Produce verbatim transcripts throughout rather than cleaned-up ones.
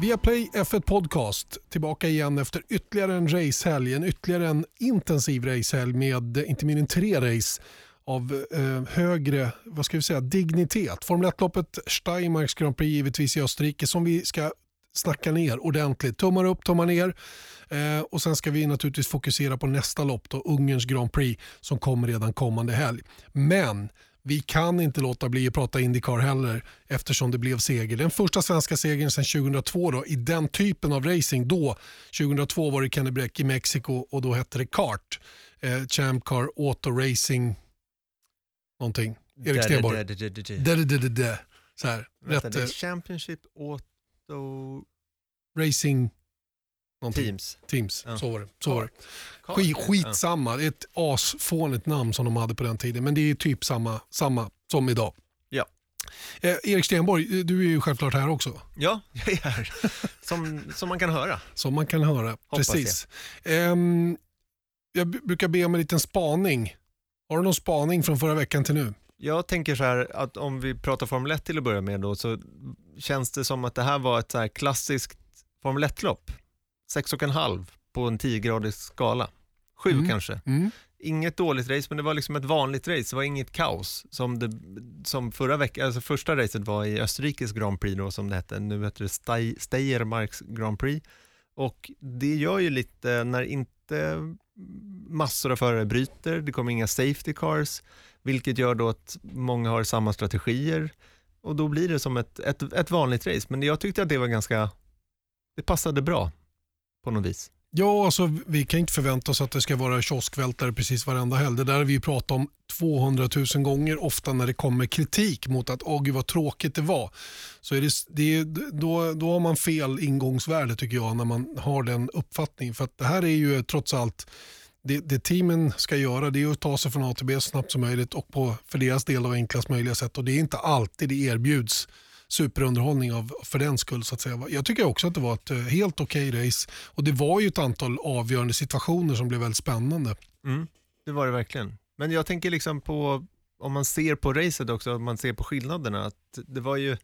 Viaplay F ett Podcast tillbaka igen efter ytterligare en racehelg, en ytterligare en intensiv racehelg med inte mindre än tre race av eh, högre, vad ska vi säga, dignitet. Formel ett-loppet Steiermarks Grand Prix givetvis i Österrike som vi ska snacka ner ordentligt. Tummar upp, tummar ner. Eh, och sen ska vi naturligtvis fokusera på nästa lopp då, Ungerns Grand Prix som kommer redan kommande helg. Men vi kan inte låta bli att prata IndyCar heller eftersom det blev seger. Den första svenska segern sedan tjugohundratvå då, i den typen av racing. Då, tjugohundratvå var det Kennebec i Mexiko och då hette det kart. Eh, Champ Car Auto Racing någonting. Erik Stenborg. Så här. Rätt, Championship Auto Racing någonting. Teams. Teams, ja. så var det. Så var det. Skit, skitsamma, det är ett asfånigt namn som de hade på den tiden. Men det är typ samma, samma som idag. Ja. Eh, Erik Stenborg, du är ju självklart här också. Ja, jag är här. Som, som man kan höra. Som man kan höra, hoppas precis. Eh, jag brukar be om en liten spaning. Har du någon spaning från förra veckan till nu? Jag tänker så här att om vi pratar Formel ett till att börja med då, så känns det som att det här var ett så här klassiskt Formel ett-lopp. Sex och en halv på en tio-gradig skala. Sju mm. kanske. Mm. Inget dåligt race, men det var liksom ett vanligt race. Det var inget kaos som, det, som förra veckan. Alltså första racet var i Österrikes Grand Prix då, som det hette. Nu heter det Steiermarks Grand Prix. Och det gör ju lite när inte massor av förare bryter. Det kommer inga safety cars, vilket gör då att många har samma strategier. Och då blir det som ett, ett, ett vanligt race. Men jag tyckte att det var ganska, det passade bra på något vis. Ja, alltså vi kan inte förvänta oss att det ska vara kioskvältare precis varenda helg. Det där har vi pratat om tvåhundratusen gånger ofta när det kommer kritik mot att åh gud vad tråkigt det var. Så är det, det, då, då har man fel ingångsvärde tycker jag när man har den uppfattningen. För att det här är ju trots allt, det, det teamen ska göra det är att ta sig från A till B så snabbt som möjligt och på för deras del av enklast möjliga sätt. Och det är inte alltid det erbjuds superunderhållning av för den skull så att säga. Jag tycker också att det var ett helt okej okay race och det var ju ett antal avgörande situationer som blev väldigt spännande. Mm, det var det verkligen. Men jag tänker liksom på, om man ser på racet också, om man ser på skillnaderna, att det var ju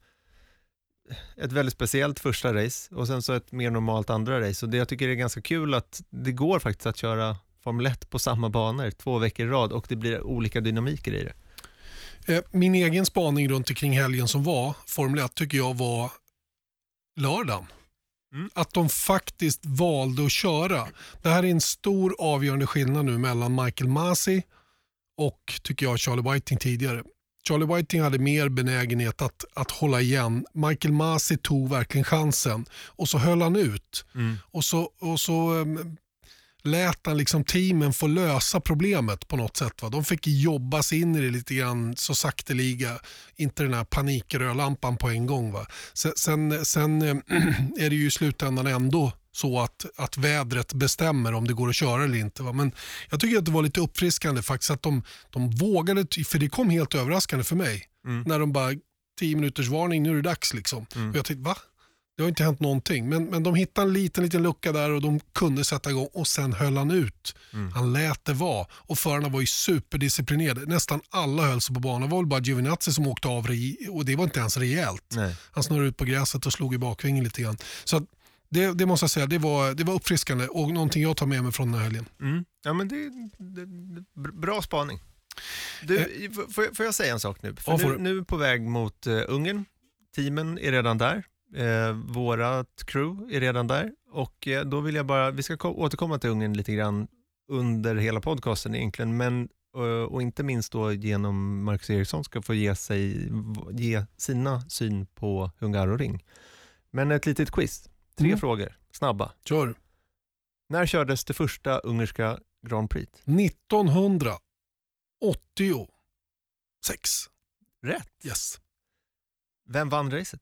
ett väldigt speciellt första race och sen så ett mer normalt andra race. Och det jag tycker är ganska kul att det går faktiskt att köra Formel ett på samma banor två veckor i rad och det blir olika dynamiker i det. Min egen spaning runt omkring helgen som var Formel ett tycker jag var lördagen. Mm. Att de faktiskt valde att köra. Det här är en stor avgörande skillnad nu mellan Michael Masi och tycker jag Charlie Whiting tidigare. Charlie Whiting hade mer benägenhet att, att hålla igen. Michael Masi tog verkligen chansen och så höll han ut. Mm. Och så, och så um, lät han liksom teamen få lösa problemet på något sätt. Va? De fick jobba sig in i det lite grann så sakteliga. Inte den här panikrödlampan på en gång. Va? Sen, sen, sen äh, är det ju i slutändan ändå så att, att vädret bestämmer om det går att köra eller inte. Va? Men jag tycker att det var lite uppfriskande faktiskt att de, de vågade, för det kom helt överraskande för mig. Mm. När de bara, tio minuters varning, nu är det dags liksom. Mm. Och jag tänkte, va? Det har inte hänt någonting. Men, men de hittade en liten, liten lucka där och de kunde sätta igång och sen höll han ut. Mm. Han lät det vara. Och förarna var ju superdisciplinerade. Nästan alla höll sig på banan. Det var väl bara Giovinazzi som åkte av och det var inte ens rejält. Nej. Han snurrade ut på gräset och slog i bakvingen lite grann. Så att det, det måste jag säga, det var, det var uppfriskande och någonting jag tar med mig från den här helgen. Mm. Ja men det, det, det bra spaning. Du, eh. får, får jag säga en sak nu? För ja, nu, nu är på väg mot uh, Ungern. Teamen är redan där. Eh, vårat crew är redan där och eh, då vill jag bara, vi ska ko- återkomma till Ungern lite grann under hela podcasten egentligen, men och, och inte minst då genom Marcus Eriksson ska få ge sig ge sina syn på Hungaroring. Men ett litet quiz, tre mm. frågor, snabba. Kör. När kördes det första ungerska Grand Prix? nittonhundraåttiosex. Rätt. Yes. Vem vann racet?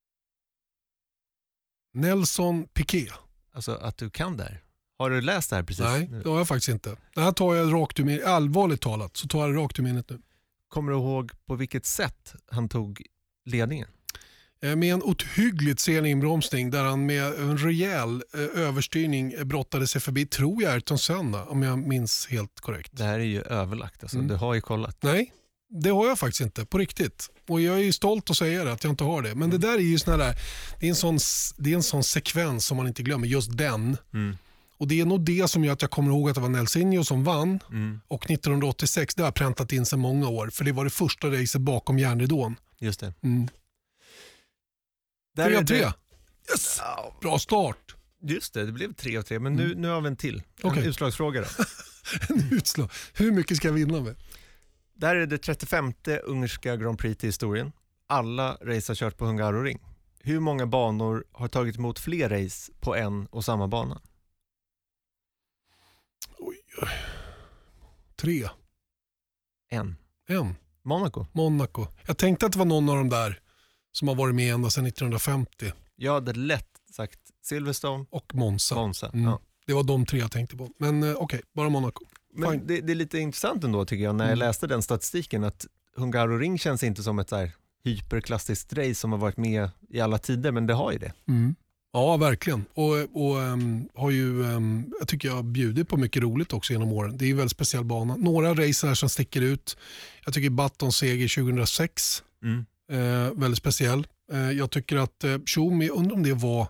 Nelson Piquet. Alltså att du kan där. Har du läst det här precis? Nej, nu? det har jag faktiskt inte. Det här tar jag rakt ur minnet. Allvarligt talat så tar jag det rakt ur minnet nu. Kommer du ihåg på vilket sätt han tog ledningen? Med en ohyggligt sen inbromsning där han med en rejäl eh, överstyrning brottade sig förbi, tror jag, Ayrton Senna, om jag minns helt korrekt. Det här är ju överlagt. Alltså. Mm. Du har ju kollat. Nej, Det har jag faktiskt inte, på riktigt. Och jag är ju stolt att säga det, att jag inte har det. Men det där är ju såna där, det är en sån, det är en sån sekvens som man inte glömmer, just den. Mm. Och det är nog det som gör att jag kommer ihåg att det var Nelsinho som vann. Mm. Och nittonhundraåttiosex, det har jag präntat in sedan många år. För det var det första racet bakom järnridån. Just det. Mm. Där tre är av tre. det- Yes! Bra start. Just det, det blev tre av tre. Men nu, nu har vi en till. En Okej. utslagsfråga då. En utslag. Hur mycket ska jag vinna med? Där är det trettiofemte ungerska Grand Prix i historien. Alla race har kört på Hungaroring. Hur många banor har tagit emot fler race på en och samma bana? Oj, oj. Tre. En. En. Monaco. Monaco. Jag tänkte att det var någon av de där som har varit med ända sedan nittonhundrafemtio. Jag hade lätt sagt Silverstone, Och Monza. Monza. Mm. Ja. Det var de tre jag tänkte på. Men eh, okej, okay, bara Monaco. Fine. Men det, det är lite intressant ändå tycker jag när jag Mm. läste den statistiken att Hungaroring känns inte som ett så här hyperklassiskt race som har varit med i alla tider, men det har ju det. Mm. Ja, verkligen. Och, och um, har ju, um, jag tycker jag har bjudit på mycket roligt också genom åren. Det är ju en väldigt speciell bana. Några racer här som sticker ut. Jag tycker Buttons seger tjugohundrasex, Mm. eh, väldigt speciell. Eh, jag tycker att eh, Schumi, undrar om det var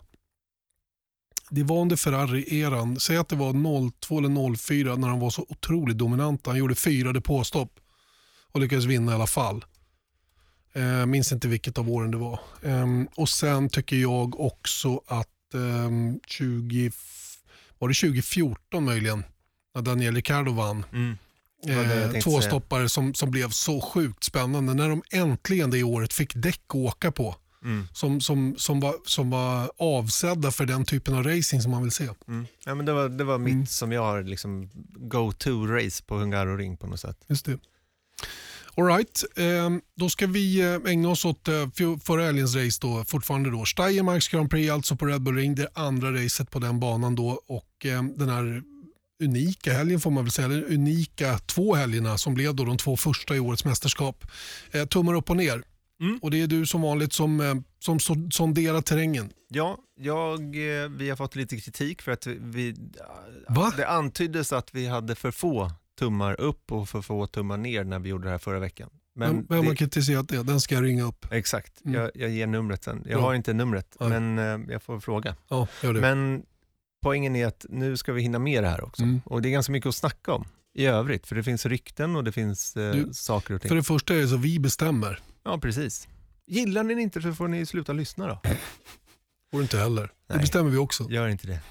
det var under Ferrari-eran. Säg att det var noll två eller noll fyra när han var så otroligt dominant. Han gjorde fyra depåstopp och lyckades vinna i alla fall. Eh, minns inte vilket av åren det var. Eh, och sen tycker jag också att eh, tjugo, var det tjugofjorton möjligen när Daniel Ricciardo vann. Mm. Det var det jag Eh, tänkte två säga. stoppare som, som blev så sjukt spännande när de äntligen det året fick däck att åka på. Mm. Som, som, som, var, som var avsedda för den typen av racing som man vill se. Mm. Ja, men det var, det var mitt Mm. som jag har liksom go-to-race på Hungaroring på något sätt. Just det. All right, eh, då ska vi eh, ägna oss åt eh, för, förra helgens race då, fortfarande då. Steiermarks Grand Prix, alltså på Red Bull Ring, det andra racet på den banan då och eh, den här unika helgen får man väl säga, eller unika två helgerna som blev då de två första i årets mästerskap. Eh, tummar upp och ner. Mm. Och det är du som vanligt som, eh, som so- sonderar terrängen. Ja, jag, eh, vi har fått lite kritik för att vi, Va? det antyddes att vi hade för få tummar upp och för få tummar ner när vi gjorde det här förra veckan. Men Vem, vem har det, kritiserat det? Den ska jag ringa upp. exakt, Mm. jag, jag ger numret sen. Jag Bra. har inte numret, Nej. men eh, jag får fråga. Ja, gör det. Men poängen är att nu ska vi hinna med det här också. Mm. Och det är ganska mycket att snacka om i övrigt, för det finns rykten och det finns eh, Du, saker och ting. För det första är det så vi bestämmer. Ja, precis. Gillar ni inte så får ni sluta lyssna då. Får inte heller. Det Nej. bestämmer vi också. Gör inte det.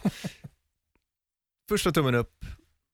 Första tummen upp,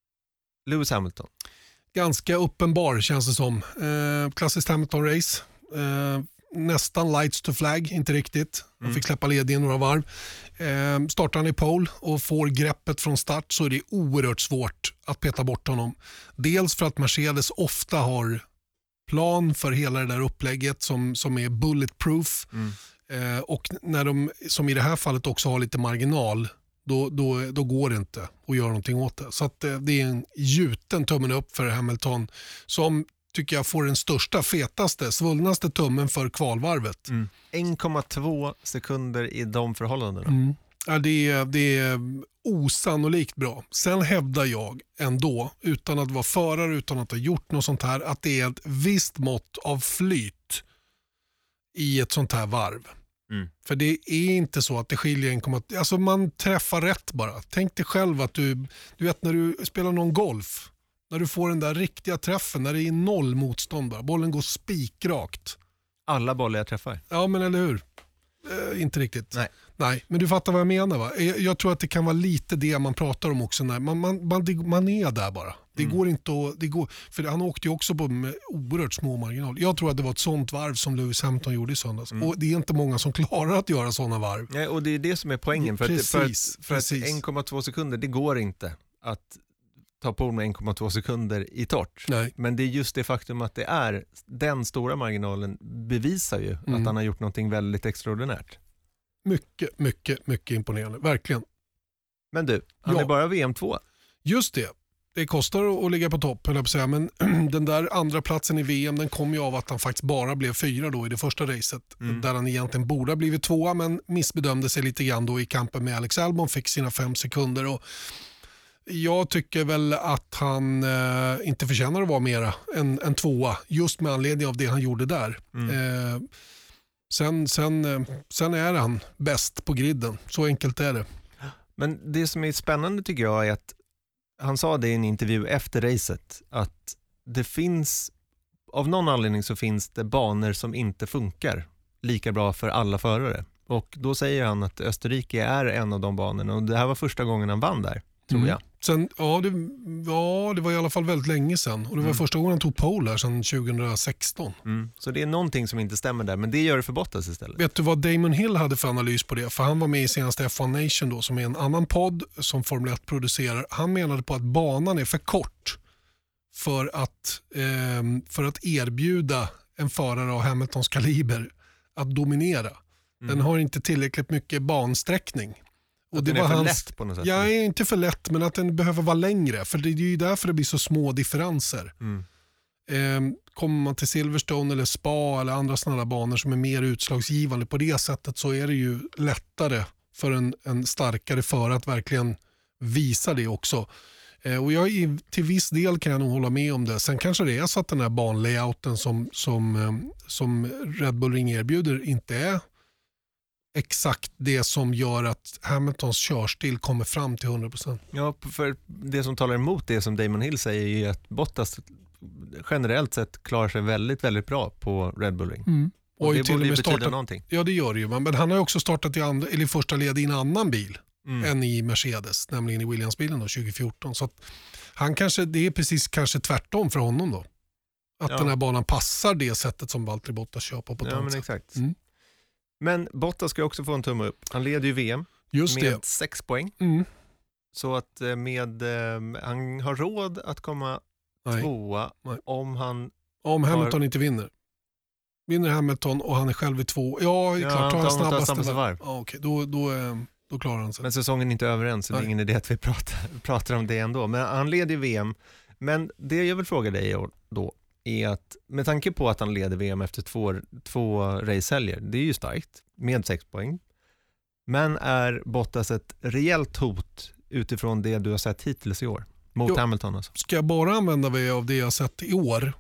Lewis Hamilton. Ganska uppenbar känns det som. Eh, klassiskt Hamilton-race. Eh, nästan lights to flag, inte riktigt. De Mm. fick släppa ledningen några varv. Eh, startar han i pole och får greppet från start så är det oerhört svårt att peta bort honom. Dels för att Mercedes ofta har plan för hela det där upplägget som, som är bulletproof. Mm. Eh, och när de, som i det här fallet också har lite marginal, då, då, då går det inte att göra någonting åt det. Så att, eh, det är en gjuten tummen upp för Hamilton som tycker jag får den största, fetaste, svullnaste tummen för kvalvarvet. Mm. en komma två sekunder i de förhållandena. Mm. Ja, det, är, det är osannolikt bra. Sen hävdar jag ändå, utan att vara förare, utan att ha gjort något sånt här, att det är ett visst mått av flyt i ett sånt här varv. Mm. För det är inte så att det skiljer en komma... Alltså man träffar rätt bara. Tänk dig själv att du, du vet när du spelar någon golf, när du får den där riktiga träffen, när det är noll motstånd bara. Bollen går spikrakt. Alla bollar jag träffar. Ja, men eller hur? Eh, inte riktigt. Nej. Nej, men du fattar vad jag menar va? Jag, jag tror att det kan vara lite det man pratar om också. När man, man, man, det, man är där bara. Det Mm. går inte att... Det går, för han åkte ju också på med oerhört små marginal. Jag tror att det var ett sånt varv som Lewis Hamilton gjorde i söndags. Mm. Och det är inte många som klarar att göra sådana varv. Nej, och det är det som är poängen. För, Precis, att, för, att, för att precis. en komma två sekunder, det går inte att ta på med en komma två sekunder i torrt. Nej. Men det är just det faktum att det är den stora marginalen bevisar ju Mm. att han har gjort någonting väldigt extraordinärt. Mycket, mycket, mycket imponerande. Verkligen. Men du, han Ja. är bara V M två. Just det. Det kostar att ligga på topp, höll jag på att säga. Men den där andra platsen i V M den kom ju av att han faktiskt bara blev fyra då i det första racet. Mm. Där han egentligen borde ha blivit tvåa men missbedömde sig lite grann då i kampen med Alex Albon. Fick sina fem sekunder. Och Jag tycker väl att han eh, inte förtjänar att vara mera än en tvåa. Just med anledning av det han gjorde där. Mm. Eh, sen, sen, eh, sen är han bäst på griden. Så enkelt är det. Men det som är spännande tycker jag är att han sa det i en intervju efter racet. Att det finns, av någon anledning så finns det banor som inte funkar lika bra för alla förare. Och då säger han att Österrike är en av de banorna. Och det här var första gången han vann där, tror Mm. jag. Sen, ja, det, ja, det var i alla fall väldigt länge sedan. Och det var Mm. första gången han tog pole här sedan tjugohundrasexton. Mm. Så det är någonting som inte stämmer där, men det gör det för Bottas istället. Vet du vad Damon Hill hade för analys på det? För han var med i senaste F one Nation då, som är en annan podd som Formel ett producerar. Han menade på att banan är för kort för att, eh, för att erbjuda en förare av Hamiltons kaliber att dominera. Den Mm. har inte tillräckligt mycket bansträckning. Och det det är var för hans... lätt på något sätt. Ja, inte för lätt, men att den behöver vara längre. För det är ju därför det blir så små differenser. Mm. Eh, kommer man till Silverstone eller Spa eller andra sådana banor som är mer utslagsgivande på det sättet, så är det ju lättare för en, en starkare förare att verkligen visa det också. Eh, och jag, till viss del kan jag nog hålla med om det. Sen kanske det är så att den här banlayouten som, som, eh, som Red Bull Ring erbjuder inte är exakt det som gör att Hamiltons körstil kommer fram till hundra procent. Ja, för det som talar emot det som Damon Hill säger är ju att Bottas generellt sett klarar sig väldigt, väldigt bra på Red Bull Ring. Mm. Och, Och det till och borde ju med betyda startat, någonting. ja, det gör det ju. Men han har ju också startat i, andra, eller i första led i en annan bil Mm. än i Mercedes, nämligen i Williams-bilen då, tjugo fjorton. Så att han kanske, det är precis kanske tvärtom för honom då. Att Ja. den här banan passar det sättet som Valtteri Bottas kör på. på ett Ja, annat men sätt. exakt. Mm. Men Bottas ska också få en tumme upp. Han leder ju V M Just med det. sex poäng. Mm. Så att eh, med, eh, han har råd att komma Nej. tvåa Nej. om han... Om Hamilton inte vinner. Vinner Hamilton och han är själv i två. Ja, det är Ja, klart. han Tar han tar- han tar snabbaste snabbaste varv. varv. Ja, okej. Då, då, eh, då klarar han sig. Men säsongen är inte över än, så det är Nej. ingen idé att vi pratar, pratar om det ändå. Men han leder V M. Men det jag vill fråga dig då är att med tanke på att han leder V M efter två, två racehelger, det är ju starkt med sex poäng. Men är Bottas ett rejält hot utifrån det du har sett hittills i år? Mot Jo. Hamilton alltså. Ska jag bara använda mig av det jag har sett i år,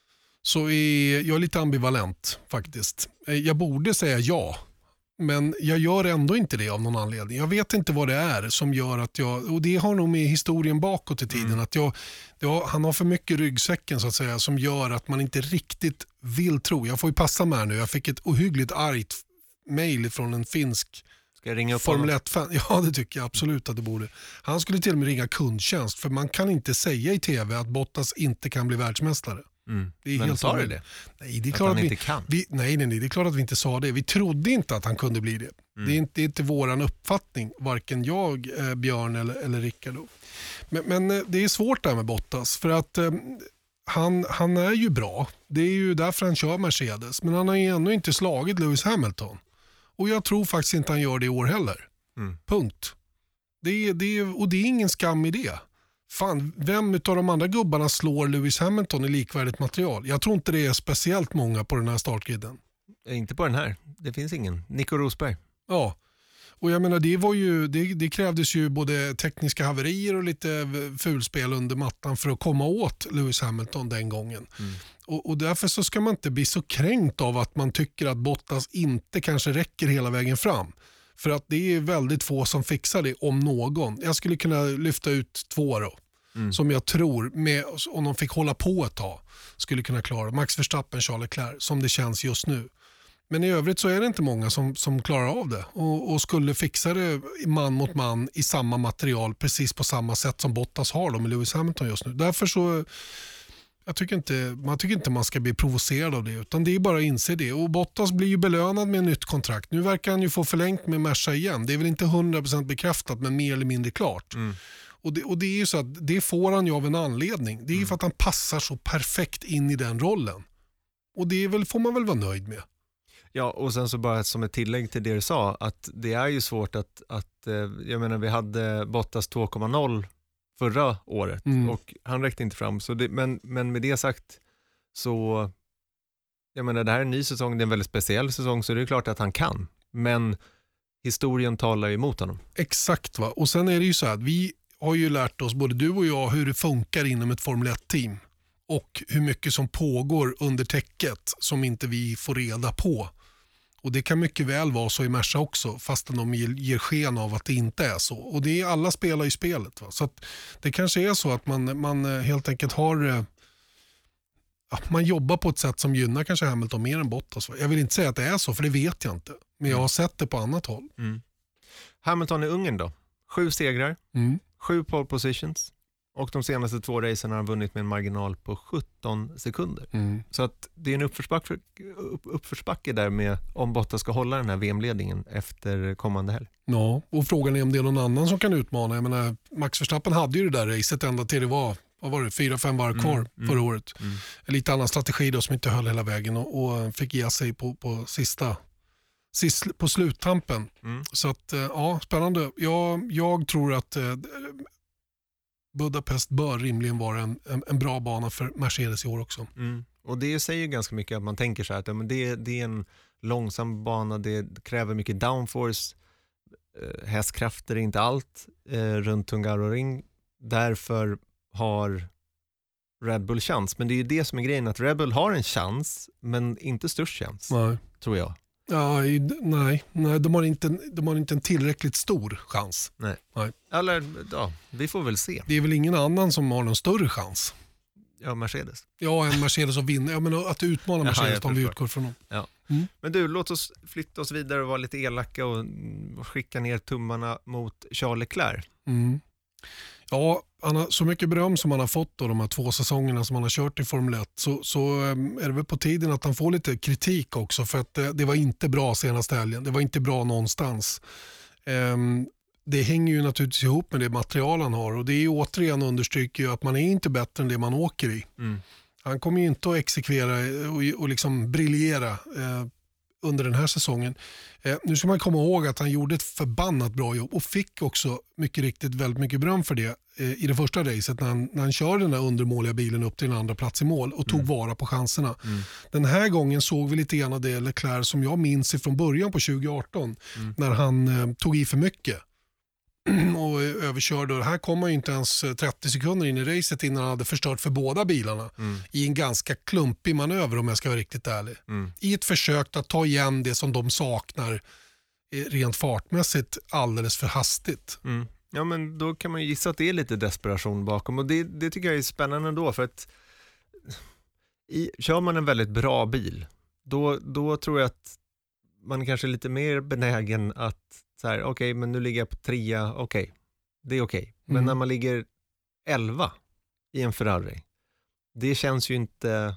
så är jag lite ambivalent faktiskt. Jag borde säga ja, men jag gör ändå inte det av någon anledning. Jag vet inte vad det är som gör att jag, och det har nog med historien bakåt i tiden, Mm. att jag, jag, han har för mycket ryggsäcken så att säga, som gör att man inte riktigt vill tro. Jag får ju passa med här nu, jag fick ett ohyggligt argt mejl från en finsk Ska jag ringa upp Formel honom? ett-fan. Ja, det tycker jag absolut att det borde. Han skulle till och med ringa kundtjänst, för man kan inte säga i tv att Bottas inte kan bli världsmästare. Mm. Det är Men helt sa du omöjligt. det? Nej, det är Att klart han att vi, inte kan? vi, nej, nej, nej, det är klart att vi inte sa det. Vi trodde inte att han kunde bli det. Mm. Det är inte, det är inte våran uppfattning, varken jag, eh, Björn eller, eller Rickard. då. Men, men eh, det är svårt där med Bottas, för att eh, han, han är ju bra. Det är ju därför han kör Mercedes. Men han har ju ännu inte slagit Lewis Hamilton. Och jag tror faktiskt inte han gör det i år heller. Mm. Punkt. Det är, det är, och det är ingen skam i det. Fan, vem av de andra gubbarna slår Lewis Hamilton i likvärdigt material? Jag tror inte det är speciellt många på den här startgriden. Inte på den här. Det finns ingen. Nico Rosberg. Ja, och jag menar det var ju, det, det krävdes ju både tekniska haverier och lite fulspel under mattan för att komma åt Lewis Hamilton den gången. Mm. Och, och därför så ska man inte bli så kränkt av att man tycker att Bottas inte kanske räcker hela vägen fram. För att det är väldigt få som fixar det, om någon. Jag skulle kunna lyfta ut två då. Mm. Som jag tror, med, om de fick hålla på ett tag, skulle kunna klara. Max Verstappen, Charles Leclerc, som det känns just nu. Men i övrigt så är det inte många som, som klarar av det. Och, och skulle fixa det man mot man i samma material, precis på samma sätt som Bottas har då med Lewis Hamilton just nu. Därför så... Jag tycker inte, man tycker inte man ska bli provocerad av det, utan det är bara att inse det. Och Bottas blir ju belönad med ett nytt kontrakt. Nu verkar han ju få förlängt med Merca igen. Det är väl inte hundra procent bekräftat, men mer eller mindre klart. Mm. Och, det, och det är ju så att det får han ju av en anledning. Det är ju för att han passar så perfekt in i den rollen. Och det är väl, får man väl vara nöjd med. Ja, och sen så bara som ett tillägg till det du sa, att det är ju svårt att, att eh, jag menar vi hade Bottas två komma noll förra året Mm. och han räckte inte fram. Så det, men, men med det sagt så, jag menar det här är en ny säsong, det är en väldigt speciell säsong, så det är klart att han kan. Men historien talar ju emot honom. Exakt va. Och sen är det ju så här att vi har ju lärt oss, både du och jag, hur det funkar inom ett Formel ett-team. Och hur mycket som pågår under täcket som inte vi får reda på. Och det kan mycket väl vara så i Merca också, fast de ger sken av att det inte är så. Och det är, alla spelar i spelet. Va? Så att det kanske är så att man, man helt enkelt har... Ja, man jobbar på ett sätt som gynnar kanske Hamilton mer än Bottas. Jag vill inte säga att det är så, för det vet jag inte. Men jag har sett det på annat håll. Mm. Hamilton i Ungern då? Sju segrar, mm. sju pole positions. Och de senaste två racen har han vunnit med en marginal på sjutton sekunder. Mm. Så att det är en uppförsbacke, uppförsbacke där med om Bottas ska hålla den här V M-ledningen efter kommande helg. Ja, och frågan är om det är någon annan som kan utmana. Jag menar, Max Verstappen hade ju det där racet ända till det var, vad var det, fyra, fem varv kvar mm, mm, förra året. Mm. En lite annan strategi då som inte höll hela vägen och, och fick ge sig på, på sista, sist, på sluttampen. Mm. Så att, ja, spännande. Jag, jag tror att eh, Budapest bör rimligen vara en, en, en bra bana för Mercedes i år också. Mm. Och det säger ganska mycket att man tänker så här att ja, men det, det är en långsam bana, det kräver mycket downforce, eh, hästkrafter är inte allt eh, runt Hungaroring. Därför har Red Bull chans. Men det är ju det som är grejen, att Red Bull har en chans, men inte störst chans, nej. Tror jag. Ja, nej, nej de, har inte, de har inte en tillräckligt stor chans. Nej. nej. Eller, ja, vi får väl se. Det är väl ingen annan som har någon större chans. Ja, Mercedes. Ja, en Mercedes att vinna. Ja, men att utmana Mercedes om vi utgår från dem. Ja. Mm. Men du, låt oss flytta oss vidare och vara lite elaka och skicka ner tummarna mot Charles Leclerc. Mm. Ja, han har, så mycket beröm som han har fått då, de här två säsongerna som han har kört i Formel ett, så, så är det väl på tiden att han får lite kritik också, för att det, det var inte bra senaste helgen. Det var inte bra någonstans. Um, det hänger ju naturligtvis ihop med det material han har, och det är ju återigen understryker ju att man är inte bättre än det man åker i. Mm. Han kommer ju inte att exekvera och, och liksom briljera eh, under den här säsongen. Eh, nu ska man komma ihåg att han gjorde ett förbannat bra jobb och fick också mycket riktigt väldigt mycket beröm för det eh, i det första racet när han, när han körde den där undermåliga bilen upp till en andra plats i mål och tog mm. vara på chanserna. Mm. Den här gången såg vi lite grann av det Leclerc som jag minns ifrån början på tjugo arton mm. när han eh, tog i för mycket och överkörde. Och här kom han ju inte ens trettio sekunder in i racet innan han hade förstört för båda bilarna mm. i en ganska klumpig manöver, om jag ska vara riktigt ärlig. Mm. I ett försök att ta igen det som de saknar rent fartmässigt alldeles för hastigt. Mm. Ja, men då kan man ju gissa att det är lite desperation bakom, och det, det tycker jag är spännande ändå, för att i, kör man en väldigt bra bil då, då tror jag att man kanske är lite mer benägen att så här, okej, okay, men nu ligger jag på trea, okej, okay, det är okej. Okay. Men mm. när man ligger elva i en Ferrari, det känns ju inte,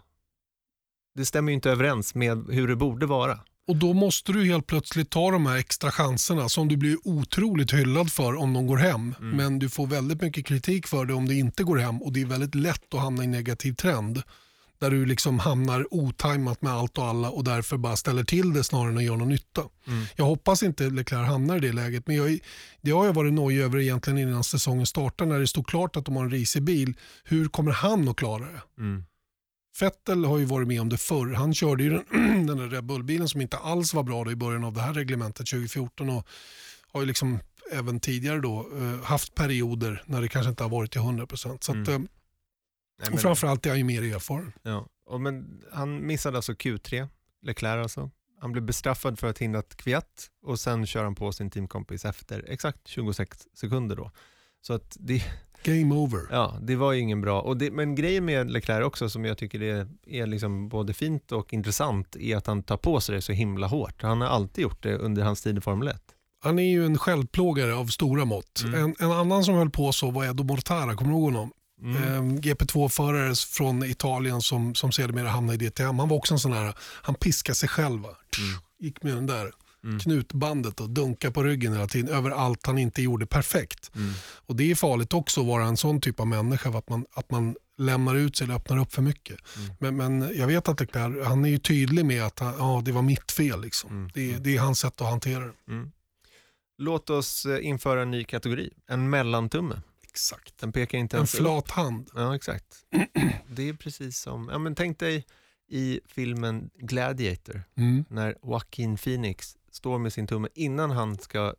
det stämmer ju inte överens med hur det borde vara. Och då måste du helt plötsligt ta de här extra chanserna som du blir otroligt hyllad för om de går hem. Mm. Men du får väldigt mycket kritik för det om det inte går hem, och det är väldigt lätt att hamna i negativ trend. Där du liksom hamnar otajmat med allt och alla och därför bara ställer till det snarare än att göra någon nytta. Mm. Jag hoppas inte Leclerc hamnar i det läget, men jag, det har jag varit nöjd över egentligen innan säsongen startar, när det stod klart att de har en risig bil. Hur kommer han att klara det? Mm. Vettel har ju varit med om det förr. Han körde ju den, den där Red Bull-bilen som inte alls var bra då i början av det här reglementet tjugo fjorton, och har ju liksom även tidigare då eh, haft perioder när det kanske inte har varit till hundra procent. Så att, mm. Nej, men, och framförallt är han ju mer erfaren. Ja, och men han missade alltså Q tre, Leclerc alltså. Han blev bestraffad för att hindra ett Kviat, och sen kör han på sin teamkompis efter exakt tjugosex sekunder då. Så att det... Game over. Ja, det var ju ingen bra. Och det, men grejen med Leclerc också som jag tycker är, är liksom både fint och intressant är att han tar på sig det så himla hårt. Han har alltid gjort det under hans tid i Formel ett. Han är ju en självplågare av stora mått. Mm. En, en annan som höll på så var Edo Mortara, kommer du ihåg honom? Mm. Eh, G P två-förare från Italien som, som sedermera hamnade i D T M. Han var också en sån här, han piskade sig själv. Mm. Gick med den där mm. knutbandet och dunkade på ryggen hela tiden över allt han inte gjorde perfekt. Mm. Och det är farligt också att vara en sån typ av människa, för att man, att man lämnar ut sig eller öppnar upp för mycket. Mm. Men, men jag vet att Leclerc, han är ju tydlig med att han, ja, det var mitt fel. Liksom. Mm. Det, det är hans sätt att hantera det. Mm. Låt oss införa en ny kategori. En mellantumme. Exakt. Den pekar inte en ens flat upp. hand. Ja, exakt. Det är precis som... Ja, men tänk dig i filmen Gladiator. Mm. När Joaquin Phoenix står med sin tumme innan han ska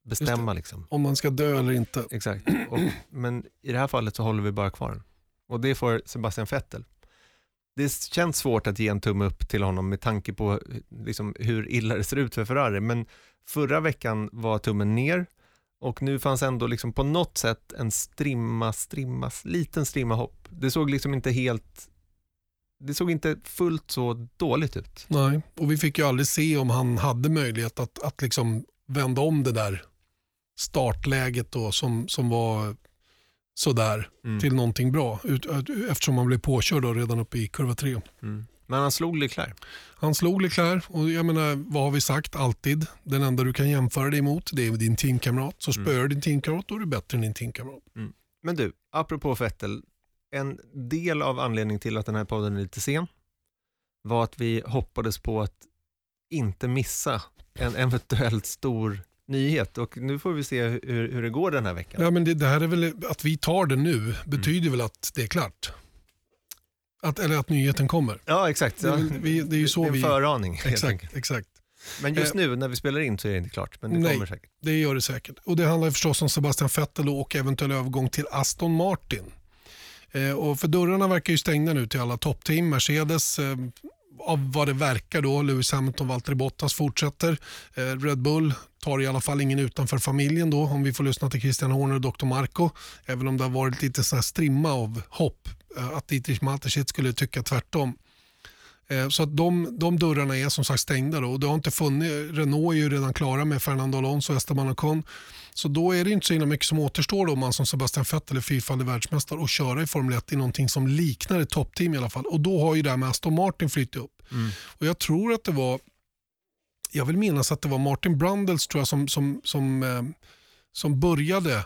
bestämma. Liksom. Om man ska dö eller inte. Exakt. Och, men i det här fallet så håller vi bara kvar den. Och det får Sebastian Vettel. Det känns svårt att ge en tumme upp till honom med tanke på liksom, hur illa det ser ut för Ferrari. Men förra veckan var tummen ner och nu fanns ändå liksom på något sätt en strimma, strimma, liten strimma hopp. Det såg liksom inte helt, det såg inte fullt så dåligt ut. Nej, och vi fick ju aldrig se om han hade möjlighet att, att liksom vända om det där startläget då som, som var sådär mm. till någonting bra ut, eftersom han blev påkörd då redan uppe i kurva tre. Mm. Men han slog Leclerc. Han slog Leclerc och jag menar, vad har vi sagt alltid? Den enda du kan jämföra dig emot, det är din teamkamrat. Så spöar mm. din teamkamrat, då är du bättre än din teamkamrat. Mm. Men du, apropå Vettel, en del av anledningen till att den här podden är lite sen var att vi hoppades på att inte missa en eventuellt stor nyhet, och nu får vi se hur, hur det går den här veckan. Ja, men det, det här är väl, att vi tar det nu betyder mm. väl att det är klart. Att, eller att nyheten kommer. Ja, exakt. Det är, väl, vi, det är ju så det är en vi... föraning. Exakt, exakt. Men just nu när vi spelar in så är det inte klart, men det Nej, kommer säkert. Det gör det säkert. Och det handlar förstås om Sebastian Vettel och eventuell övergång till Aston Martin. Eh, och för dörrarna verkar ju stängda nu till alla toppteam. Mercedes, eh, av vad det verkar då, Lewis Hamilton, Valtteri Bottas fortsätter. Eh, Red Bull tar i alla fall ingen utanför familjen då, om vi får lyssna till Christian Horner och doktor Marco. Även om det har varit lite sån här strimma av hopp eh, att Dietrich Mateschitz skulle tycka tvärtom. Så att de, de dörrarna är som sagt stängda då, och det har inte funnits. Renault är ju redan klara med Fernando Alonso och Esteban Ocon. Så då är det inte så mycket som återstår då, om man som Sebastian Vettel är fyrfaldig världsmästare och köra i Formel ett i någonting som liknar ett toppteam i alla fall. Och då har ju det här med Aston Martin flyttat upp. Mm. Och jag tror att det var, jag vill minnas att det var Martin Brundles tror jag som, som, som, eh, som började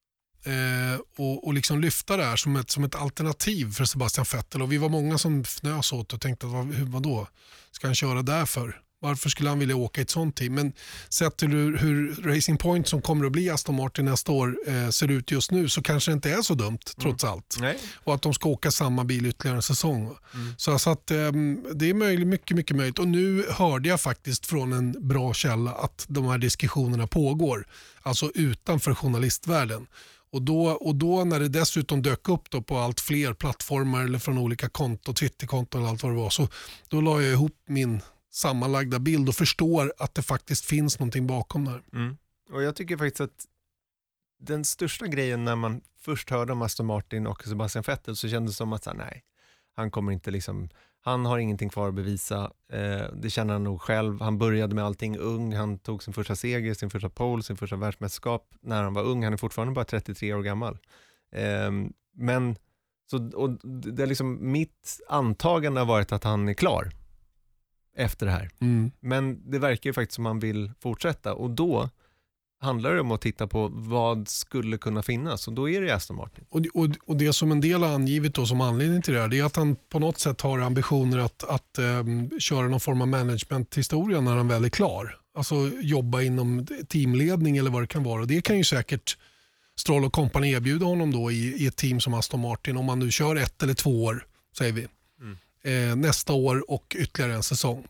Eh, och, och liksom lyfta det här som ett, som ett alternativ för Sebastian Vettel, och vi var många som fnös åt och tänkte vad, hur, vadå, ska han köra därför? Varför skulle han vilja åka i ett sånt team? Men sett till hur, hur Racing Point som kommer att bli Aston Martin nästa år eh, ser ut just nu, så kanske det inte är så dumt trots mm. allt. Nej. Och att de ska åka samma bil ytterligare en säsong. Mm. Så, så att eh, det är möjligt, mycket, mycket möjligt. Och nu hörde jag faktiskt från en bra källa att de här diskussionerna pågår, alltså utanför journalistvärlden. Och då, och då när det dessutom dök upp då på allt fler plattformar eller från olika konton, Twitterkonton och allt vad det var, så då la jag ihop min sammanlagda bild och förstår att det faktiskt finns någonting bakom där. Mm. Och jag tycker faktiskt att den största grejen när man först hörde om Aston Martin och Sebastian Vettel, så kändes det som att så här, nej, han kommer inte liksom, han har ingenting kvar att bevisa, eh, det känner han nog själv. Han började med allting ung, han tog sin första seger, sin första pole, sin första världsmästerskap när han var ung. Han är fortfarande bara trettiotre år gammal. Eh, men så, och det är liksom, mitt antagande har varit att han är klar efter det här. Mm. Men det verkar ju faktiskt som han vill fortsätta, och då handlar det om att titta på vad skulle kunna finnas, och då är det Aston Martin. Och, och, och det som en del har angivit då som anledning till det här, det är att han på något sätt har ambitioner att, att um, köra någon form av management-historia när han väl är klar. Alltså jobba inom teamledning eller vad det kan vara, och det kan ju säkert Stroll och kompani erbjuda honom då i, i ett team som Aston Martin, om man nu kör ett eller två år, säger vi. Mm. Eh, nästa år och ytterligare en säsong.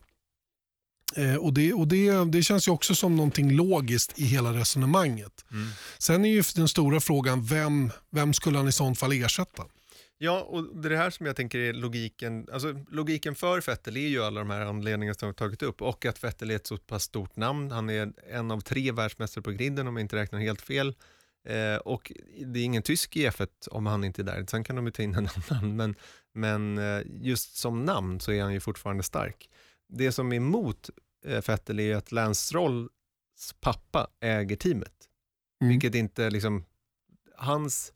Eh, och det, och det, det känns ju också som någonting logiskt i hela resonemanget. Mm. Sen är ju den stora frågan, vem, vem skulle han i sånt fall ersätta? Ja, och det är det här som jag tänker är logiken. Alltså logiken för Vettel är ju alla de här anledningarna som jag har tagit upp, och att Vettel är ett så pass stort namn. Han är en av tre världsmästare på griden om jag inte räknar helt fel. Eh, och det är ingen tysk i F ett om han inte är där. Sen kan de ju ta in en annan, men, men just som namn så är han ju fortfarande stark. Det som är emot eh, Vettel är att Lance Strolls pappa äger teamet. Mm. Vilket inte liksom, hans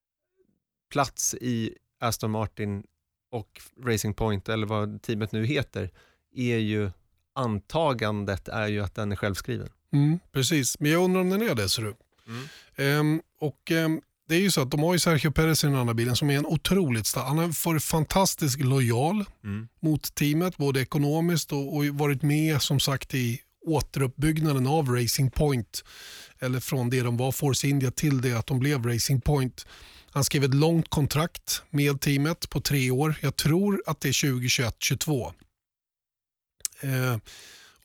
plats i Aston Martin och Racing Point, eller vad teamet nu heter, är ju, antagandet är ju att den är självskriven. Mm, precis, men jag undrar om den är det, ser du. Mm. Um, och um, det är ju så att de har ju Sergio Perez i den andra bilen som är en otroligt stark. Han har varit fantastiskt lojal mm. mot teamet, både ekonomiskt och, och varit med som sagt i återuppbyggnaden av Racing Point, eller från det de var Force India till det att de blev Racing Point. Han skrev ett långt kontrakt med teamet på tre år. Jag tror att det är tjugo tjugoett tjugotvå. Eh,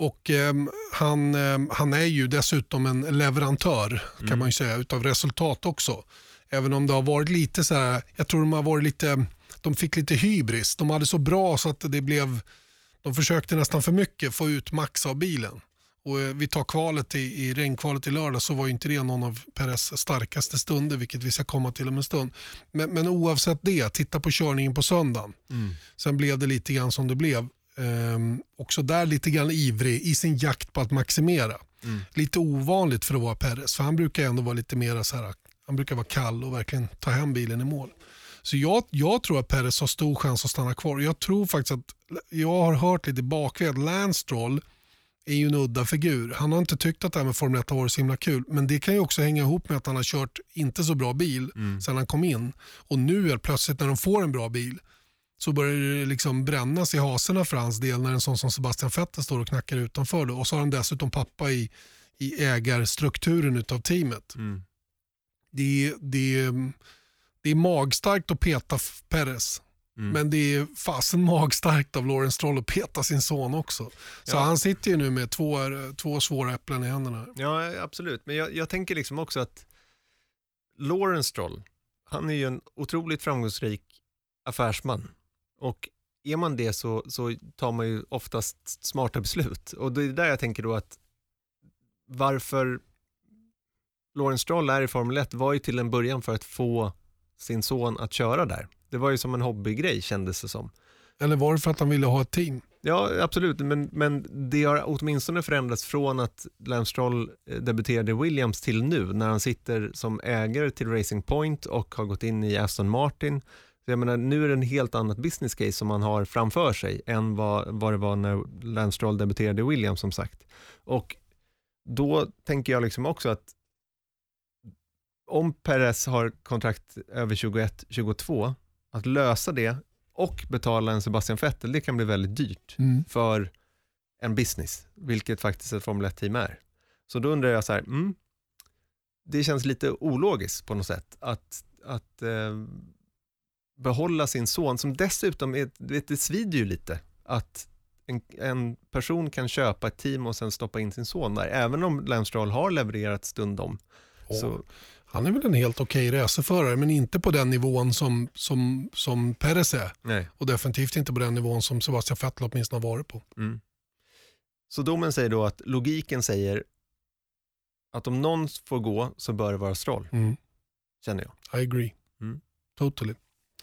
Och eh, han, eh, han är ju dessutom en leverantör kan Mm. man ju säga utav resultat också. Även om det har varit lite så här, jag tror de har varit lite, de fick lite hybris. De hade så bra så att det blev, de försökte nästan för mycket få ut max av bilen. Och eh, vi tar kvalet i, i regnkvalet i lördag, så var ju inte det någon av Perez starkaste stunder, vilket vi ska komma till om en stund. Men, men oavsett det, titta på körningen på söndagen. Mm. Sen blev det lite grann som det blev. Um, också där lite grann ivrig i sin jakt på att maximera. Mm. Lite ovanligt för att vara Perez, för han brukar ändå vara lite mer så här, han brukar vara kall och verkligen ta hem bilen i mål. Så jag, jag tror att Perez har stor chans att stanna kvar. Jag tror faktiskt att, jag har hört lite bakväg att Lance Stroll är ju en udda figur. Han har inte tyckt att det här med Formel ett har varit så himla kul, men det kan ju också hänga ihop med att han har kört inte så bra bil Mm. sedan han kom in. Och nu är plötsligt när de får en bra bil så börjar det liksom brännas i haserna för hans del när en sån som Sebastian Vettel står och knackar utanför. Då. Och så har han dessutom pappa i, i ägarstrukturen utav teamet. Mm. Det, det, det är magstarkt att peta Perez. Mm. Men det är fasen magstarkt av Lawrence Stroll att peta sin son också. Så Ja. han sitter ju nu med två, två svåra äpplen i händerna. Ja, absolut. Men jag, jag tänker liksom också att Lawrence Stroll, han är ju en otroligt framgångsrik affärsman. Och är man det så, så tar man ju oftast smarta beslut. Och det är där jag tänker då att varför Lawrence Stroll är i Formel ett var ju till en början för att få sin son att köra där. Det var ju som en hobbygrej kändes det som. Eller var det för att han ville ha ett team? Ja, absolut. Men, men det har åtminstone förändrats från att Lance Stroll debuterade i Williams till nu när han sitter som ägare till Racing Point och har gått in i Aston Martin. Så jag menar, nu är det en helt annat business case som man har framför sig än vad, vad det var när Lance Stroll debuterade i Williams som sagt. Och då tänker jag liksom också att om Perez har kontrakt över tjugoett tjugotvå, att lösa det och betala en Sebastian Vettel, det kan bli väldigt dyrt Mm. för en business, vilket faktiskt ett Formel ett-team är. Så då undrar jag så här, mm, det känns lite ologiskt på något sätt att, att eh, behålla sin son, som dessutom är, det, det svider ju lite att en, en person kan köpa ett team och sen stoppa in sin son där, även om Lance Stroll har levererat stundom. Oh. Så, Han är väl en helt okej racerförare, men inte på den nivån som, som, som Perez är. nej. Och definitivt inte på den nivån som Sebastian Vettel åtminstone har varit på. Mm. Så domen säger då att logiken säger att om någon får gå så bör det vara Stroll, Mm. känner jag. I agree. Mm. Totally.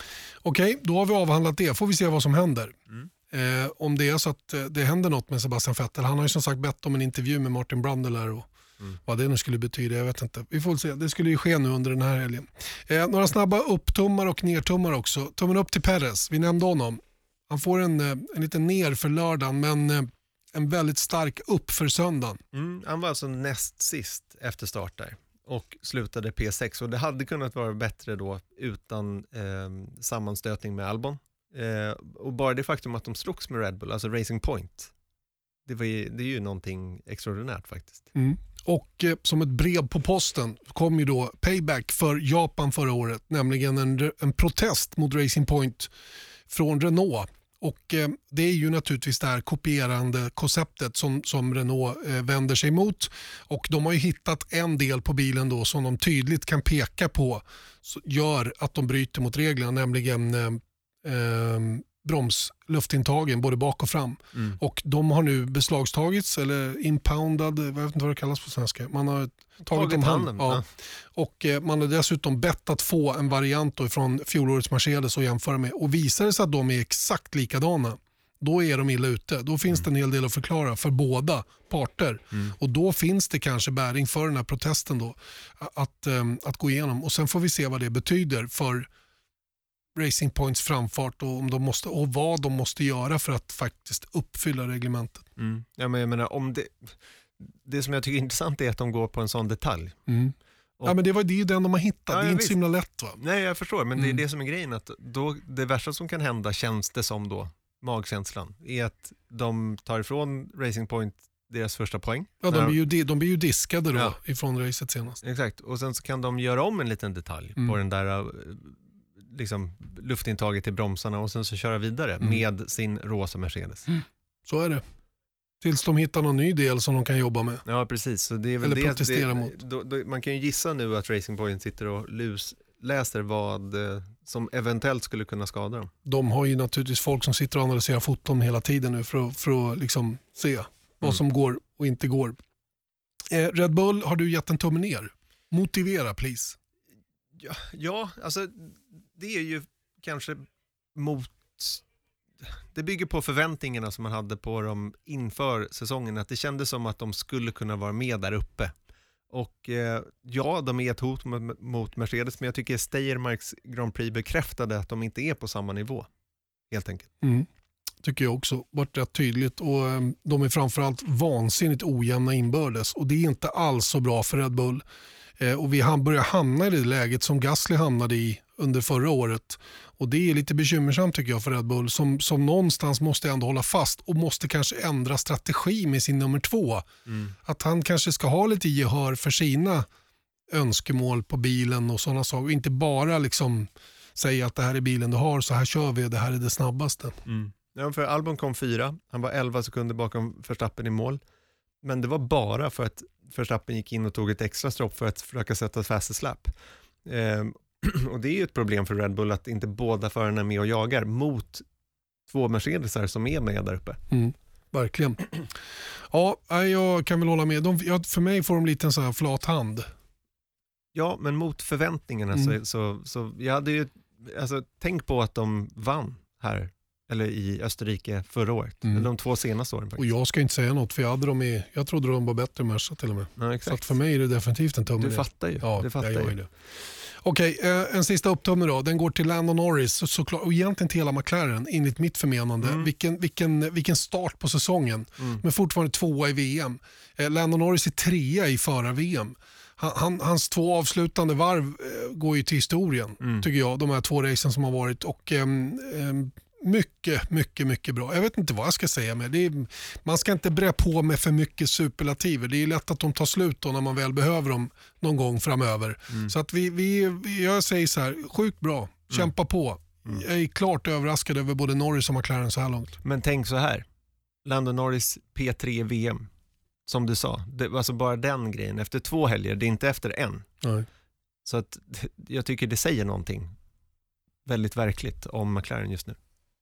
Okej, då har vi avhandlat det. Får vi se vad som händer. Mm. Eh, om det är så att eh, det händer något med Sebastian Vettel. Han har ju som sagt bett om en intervju med Martin Brundle här och Mm. vad det nu skulle betyda, jag vet inte. Vi får se. Det skulle ju ske nu under den här helgen. Eh, några snabba upptummar och nertummar också. Tummen upp till Perez. Vi nämnde honom. Han får en, eh, en liten ner för lördagen, men eh, en väldigt stark upp för söndagen. Mm, han var alltså näst sist efter start där och slutade P sex, och det hade kunnat vara bättre då utan eh, sammanstötning med Albon. Eh, och bara det faktum att de slogs med Red Bull, alltså Racing Point, det, var ju, det är ju någonting extraordinärt faktiskt. Mm. Och eh, som ett brev på posten kom ju då payback för Japan förra året, nämligen en, en protest mot Racing Point från Renault. Och eh, det är ju naturligtvis det här kopierande konceptet som, som Renault eh, vänder sig mot. Och de har ju hittat en del på bilen då som de tydligt kan peka på, så gör att de bryter mot reglerna, nämligen eh, eh, bromsluftintagen både bak och fram. Mm. Och de har nu beslagstagits eller impoundad, jag vet inte vad det kallas på svenska. Man har tagit, Tagit om hand. handen, Ja. ja. Och eh, man har dessutom bett att få en variant då från fjolårets Mercedes att jämföra med. Och visar det sig att de är exakt likadana, då är de illa ute. Då finns det en hel del att förklara för båda parter. Mm. Och då finns det kanske bäring för den här protesten då att, eh, att gå igenom. Och sen får vi se vad det betyder för Racing Points framfart och, om de måste, och vad de måste göra för att faktiskt uppfylla reglementet. Mm. Ja, men jag menar, om det, det som jag tycker är intressant är att de går på en sån detalj. Mm. Och- Ja, men det, var, det är ju den de har hittat. Ja, det är ja, inte visst. så himla lätt va? Nej, jag förstår, men det är Mm. det som är grejen, att då, det värsta som kan hända, känns det som då, magkänslan, är att de tar ifrån Racing Point deras första poäng. Ja, När de, blir ju, di- de blir ju diskade då Ja. ifrån racet senast. Exakt, och sen så kan de göra om en liten detalj Mm. på den där eh, liksom, luftintaget till bromsarna och sen så köra vidare Mm. med sin rosa Mercedes. Så är det. Tills de hittar någon ny del som de kan jobba med. Ja, precis. Så det är väl Eller det, protestera det, mot. Då, då, man kan ju gissa nu att Racing Point sitter och lus, läser vad eh, som eventuellt skulle kunna skada dem. De har ju naturligtvis folk som sitter och analyserar foton hela tiden nu för att, för att liksom se vad Mm. som går och inte går. Eh, Red Bull har du gett en tumme ner. Motivera, please. Ja, ja, alltså det är ju kanske mot... Det bygger på förväntningarna som man hade på dem inför säsongen. Att det kändes som att de skulle kunna vara med där uppe. Och eh, ja, de är ett hot mot, mot Mercedes. Men jag tycker Steiermarks Grand Prix bekräftade att de inte är på samma nivå. Helt enkelt. Mm. Tycker jag också. Varit rätt tydligt. Och eh, de är framförallt vansinnigt ojämna inbördes. Och det är inte alls så bra för Red Bull. Eh, och vi ham- börjar hamna i det läget som Gasly hamnade i under förra året. Och det är lite bekymmersamt tycker jag för Red Bull som, som någonstans måste ändå hålla fast och måste kanske ändra strategi med sin nummer två. Mm. Att han kanske ska ha lite gehör för sina önskemål på bilen och sådana saker. Inte bara liksom säga att det här är bilen du har, så här kör vi, det här är det snabbaste. Mm. Ja, för Albon kom fyra, han var elva sekunder bakom Verstappen i mål. Men det var bara för att Verstappen gick in och tog ett extra stopp för att försöka sätta ett fastest lap. Ehm, och det är ju ett problem för Red Bull att inte båda förarna är med och jagar mot två Mercedesar som är med där uppe. Mm, verkligen. Ja, jag kan väl hålla med. De, jag, för mig får de lite en sån här flat hand. Ja, men mot förväntningarna Mm. så, så, så jag hade ju, alltså tänk på att de vann här, eller i Österrike förra året. Mm. Eller de två senaste åren Och faktiskt. jag ska inte säga något för jag, hade dem i, jag trodde de var bättre Merca till och med. Ja, Så exakt. att för mig är det definitivt en tumme Du ner. fattar ju. Ja, du fattar jag gör ju. det. Okej, eh, en sista upptumme då. Den går till Lando Norris så, såklart, och egentligen till hela McLaren enligt mitt förmenande. Mm. Vilken, vilken, vilken start på säsongen. Mm. Men fortfarande tvåa i V M. Eh, Lando Norris är trea i förar-V M. Han, han, hans två avslutande varv eh, går ju till historien Mm. tycker jag. De här två racen som har varit. Och ehm, ehm, mycket, mycket, mycket bra. Jag vet inte vad jag ska säga med det. Är, man ska inte bre på med för mycket superlativer. Det är lätt att de tar slut då när man väl behöver dem någon gång framöver. Mm. Så att vi, vi, vi, jag säger så här, sjukt bra. Kämpa på. Mm. Jag är klart överraskad över både Norris och McLaren så här långt. Men tänk så här. Lando Norris P tre i V M. Som du sa. Det var alltså bara den grejen. Efter två helger. Det är inte efter en. Nej. Så att jag tycker det säger någonting väldigt verkligt om McLaren just nu.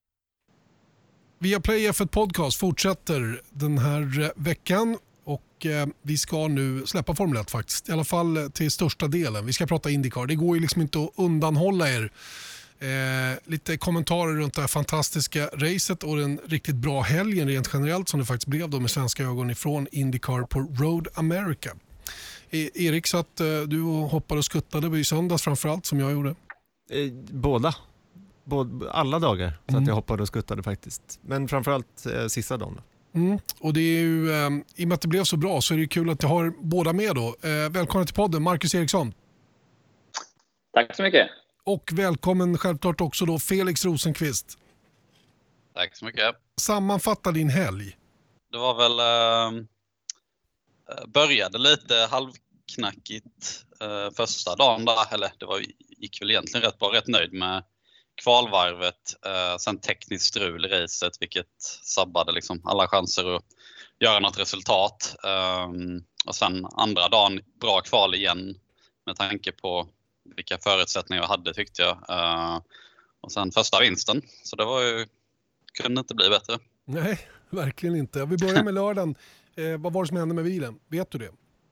Via Play F ett Podcast fortsätter den här veckan och eh, vi ska nu släppa Formel ett faktiskt. I alla fall till största delen. Vi ska prata IndyCar. Det går ju liksom inte att undanhålla er. Eh, lite kommentarer runt det här fantastiska racet och den riktigt bra helgen rent generellt som det faktiskt blev då med svenska ögon ifrån IndyCar på Road America. E- Erik, så att eh, du hoppade och skuttade i söndags framförallt som jag gjorde. Eh, båda. Både, alla dagar. Så Mm. att jag hoppade och skuttade faktiskt. Men framförallt eh, sista dagen. Då. Mm. Och det är ju, eh, i och med att det blev så bra så är det kul att jag har båda med då. Eh, välkommen till podden, Marcus Eriksson. Tack så mycket. Och välkommen självklart också då Felix Rosenqvist. Tack så mycket. Sammanfatta din helg. Det var väl eh, började lite halvknackigt eh, första dagen där, eller det var, gick väl egentligen rätt bra, rätt nöjd med kvalvarvet. Eh, sen tekniskt strul i racet vilket sabbade liksom alla chanser att göra något resultat. Eh, och sen andra dagen bra kval igen med tanke på vilka förutsättningar jag hade tyckte jag. Uh, och sen första vinsten. Så det var ju, kunde inte bli bättre. Nej, verkligen inte. Vi börjar med lördagen. Eh, vad var det som hände med bilen? Vet du det?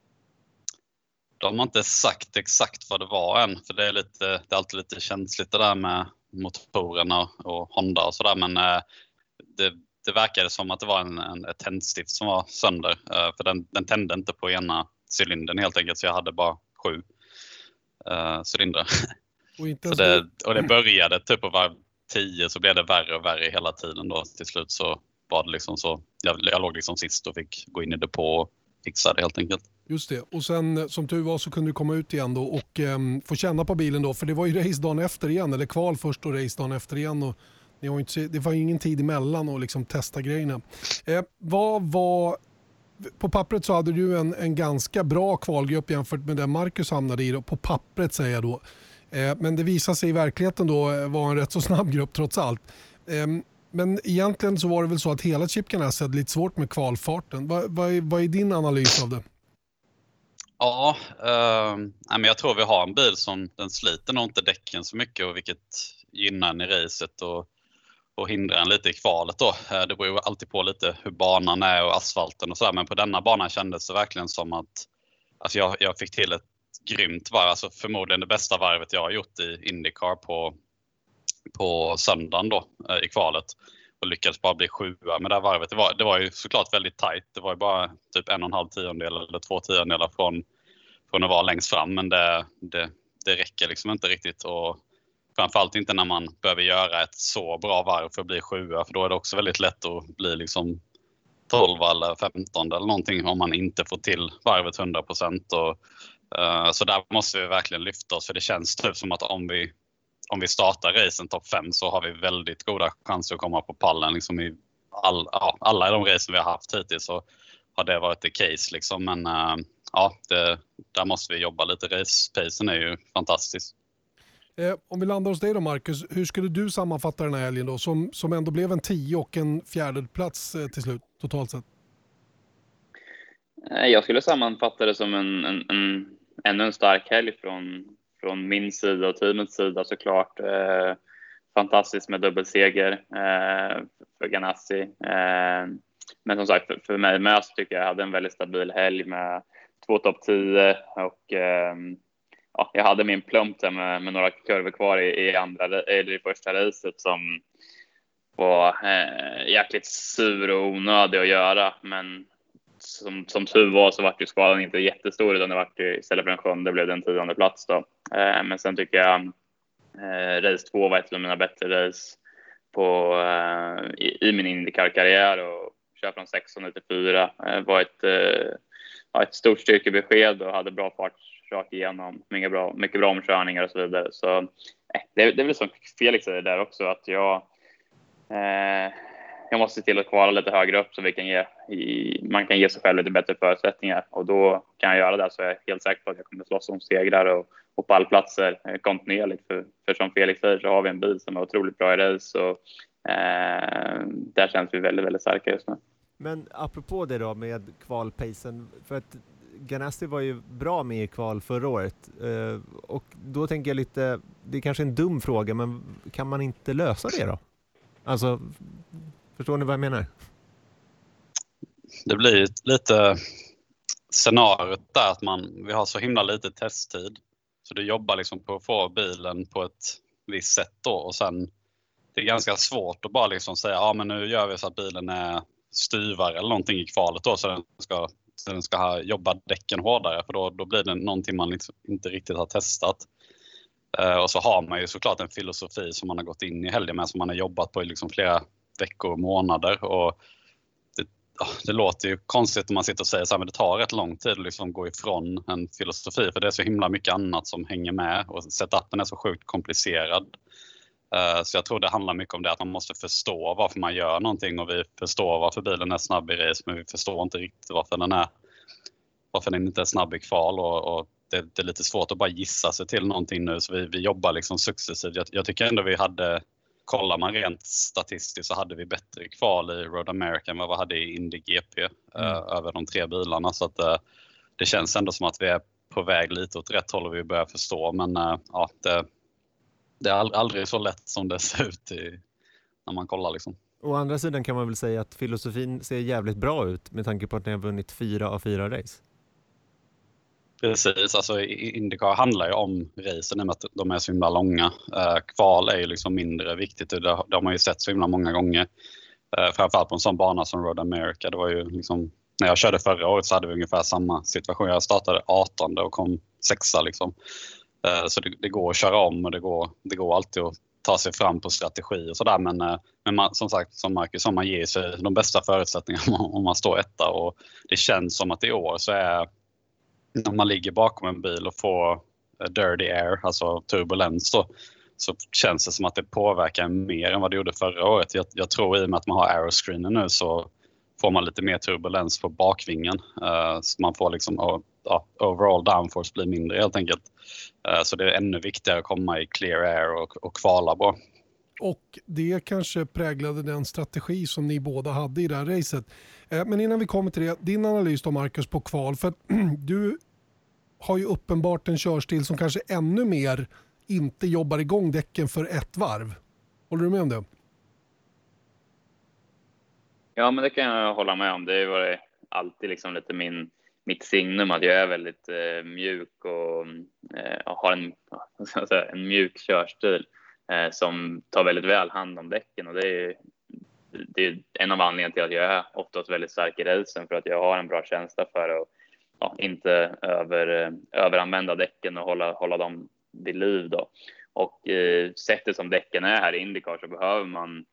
De har inte sagt exakt vad det var än. För det är, lite, det är alltid lite känsligt det där med motorerna och Honda och sådär. Men uh, det, det verkade som att det var en, en, ett tändstift som var sönder. Uh, för den, den tände inte på ena cylindern helt enkelt. Så jag hade bara sju. Uh, cylindrar. Och, inte så det, och det började typ på varv tio så blev det värre och värre hela tiden då. Till slut så var det liksom så, jag, jag låg liksom sist och fick gå in i depå och fixa det helt enkelt. Just det, och sen som tur var så kunde du komma ut igen då och eh, få känna på bilen då, för det var ju race dagen efter igen, eller kval först och race dagen efter igen och ni har inte, det var ju ingen tid emellan att liksom testa grejerna. Eh, vad var på pappret så hade du en, en ganska bra kvalgrupp jämfört med den Marcus hamnade i då, på pappret säger jag då. Eh, men det visade sig i verkligheten då vara en rätt så snabb grupp trots allt. Eh, Men egentligen så var det väl så att hela Chip Ganassi hade lite svårt med kvalfarten. Vad, vad, är, vad är din analys av det? Ja, eh, men jag tror vi har en bil som den sliter nog inte däcken så mycket, och vilket gynnar en i racet och, och hindrar en lite i kvalet då. Eh, det beror ju alltid på lite hur banan är och asfalten och sådär, men på denna banan kändes det verkligen som att alltså jag, jag fick till ett grymt varv, alltså förmodligen det bästa varvet jag har gjort i IndyCar på, på söndagen då eh, i kvalet. Och lyckades bara bli sjua med det här varvet. Det var, det var ju såklart väldigt tajt. Det var ju bara typ en och en halv tiondel eller två tiondelar från, från att vara längst fram. Men det, det, det räcker liksom inte riktigt. Och framförallt inte när man behöver göra ett så bra varv för att bli sjua. För då är det också väldigt lätt att bli liksom tolv eller femton eller någonting om man inte får till varvet hundra procent. Och, uh, så där måste vi verkligen lyfta oss. För det känns typ som att om vi Om vi startar racen topp fem så har vi väldigt goda chanser att komma på pallen. Liksom i all, ja, alla de racen vi har haft hittills så har det varit det case. Liksom. Men uh, ja, det, där måste vi jobba lite. Race-pacen är ju fantastisk. Eh, om vi landar hos dig då, Marcus. Hur skulle du sammanfatta den här helgen då? Som, som ändå blev en tio och en fjärde plats eh, till slut totalt sett. Jag skulle sammanfatta det som en, en, en, ännu en stark helg från från min sida och teamets sida såklart. Eh, fantastiskt med dubbelseger eh, för Ganassi. Eh, men som sagt, för, för mig med så tycker jag jag hade en väldigt stabil helg med två topp tio och eh, ja, jag hade min plump där med, med några kurvor kvar i, i, andra, eller i första racet som var eh, jäkligt sur och onödig att göra, men Som, som tur var så var ju skadan inte jättestor, utan det var ju, istället för en sjunde blev det en tionde plats då. Eh, men sen tycker jag eh, race två var ett av mina bättre race på, eh, i, i min IndyCar-karriär, och köra från sexton till fyra eh, var ett, eh, ett stort styrkebesked och hade bra fart rakt igenom, mycket bra, mycket bra omkörningar och så vidare. Så eh, det, det är väl som Felix säger där också, att jag eh, jag måste se till att kvala lite högre upp så vi kan ge, i, man kan ge sig själv lite bättre förutsättningar. Och då kan jag göra det, så jag är helt säker på att jag kommer slåss om segrar och, och pallplatser kontinuerligt. För, för som Felix säger så har vi en bil som är otroligt bra i race, och eh, där känns vi väldigt, väldigt starka just nu. Men apropå det då med kvalpacen, för att Ganassi var ju bra med i kval förra året, eh, och då tänker jag lite, det är kanske en dum fråga, men kan man inte lösa det då? Alltså, förstår ni vad jag menar? Det blir lite scenariot där att man, vi har så himla lite testtid. Så du jobbar liksom på att få bilen på ett visst sätt då. Och sen det är ganska svårt att bara liksom säga ja men nu gör vi så att bilen är styvare eller någonting i kvalet då. Så den ska, så den ska ha, jobba däcken hårdare. För då, då blir det någonting man liksom inte riktigt har testat. Uh, och så har man ju såklart en filosofi som man har gått in i helgen med, som man har jobbat på i liksom flera veckor och månader. Och det, det låter ju konstigt om man sitter och säger så här, men det tar rätt lång tid att liksom gå ifrån en filosofi, för det är så himla mycket annat som hänger med och setupen är så sjukt komplicerad. Uh, så jag tror det handlar mycket om det, att man måste förstå varför man gör någonting, och vi förstår varför bilen är snabb i race, men vi förstår inte riktigt varför den är varför den inte är snabb i kval, och, och det, det är lite svårt att bara gissa sig till någonting nu, så vi, vi jobbar liksom successivt. Jag, jag tycker ändå vi hade, kollar man rent statistiskt så hade vi bättre kval i Road America än vad vi hade i Indy G P mm. uh, över de tre bilarna, så att uh, det känns ändå som att vi är på väg lite åt rätt håll och vi börjar förstå, men uh, ja, det, det är aldrig så lätt som det ser ut i, när man kollar liksom. Å andra sidan kan man väl säga att filosofin ser jävligt bra ut med tanke på att ni har vunnit fyra av fyra race. Precis, alltså IndyCar handlar ju om racen i och med att de är så himla långa. Uh, kval är ju liksom mindre viktigt, det, det har man ju sett så himla många gånger. Uh, framförallt på en sån bana som Road America. Det var ju liksom, när jag körde förra året så hade vi ungefär samma situation. Jag startade artonde och kom sexa liksom. Uh, så det, det går att köra om, och det går, det går alltid att ta sig fram på strategi och sådär. Men, uh, men man, som sagt, som Marcus sa, man ger sig de bästa förutsättningarna om man står etta. Och det känns som att i år så är, när man ligger bakom en bil och får dirty air, alltså turbulens då, så känns det som att det påverkar mer än vad det gjorde förra året. Jag, jag tror i och med att man har aeroscreenen nu så får man lite mer turbulens på bakvingen. Uh, så man får liksom, uh, uh, overall downforce blir mindre helt enkelt. Uh, så det är ännu viktigare att komma i clear air och, och kvala på. och det kanske präglade den strategi som ni båda hade i det här racet. Men innan vi kommer till det, din analys då Marcus på kval, för att du har ju uppenbart en körstil som kanske ännu mer inte jobbar igång däcken för ett varv. Håller du med om det? Ja, men det kan jag hålla med om. Det har varit alltid liksom lite min, mitt signum att jag är väldigt eh, mjuk och eh, har en, säga, en mjuk körstil eh, som tar väldigt väl hand om däcken. Och det är, det är en av anledningarna till att jag är oftast väldigt stark i racen, för att jag har en bra känsla för att ja, inte över, överanvända däcken och hålla, hålla dem vid liv då. Och eh, sättet som däcken är här i IndyCar så behöver man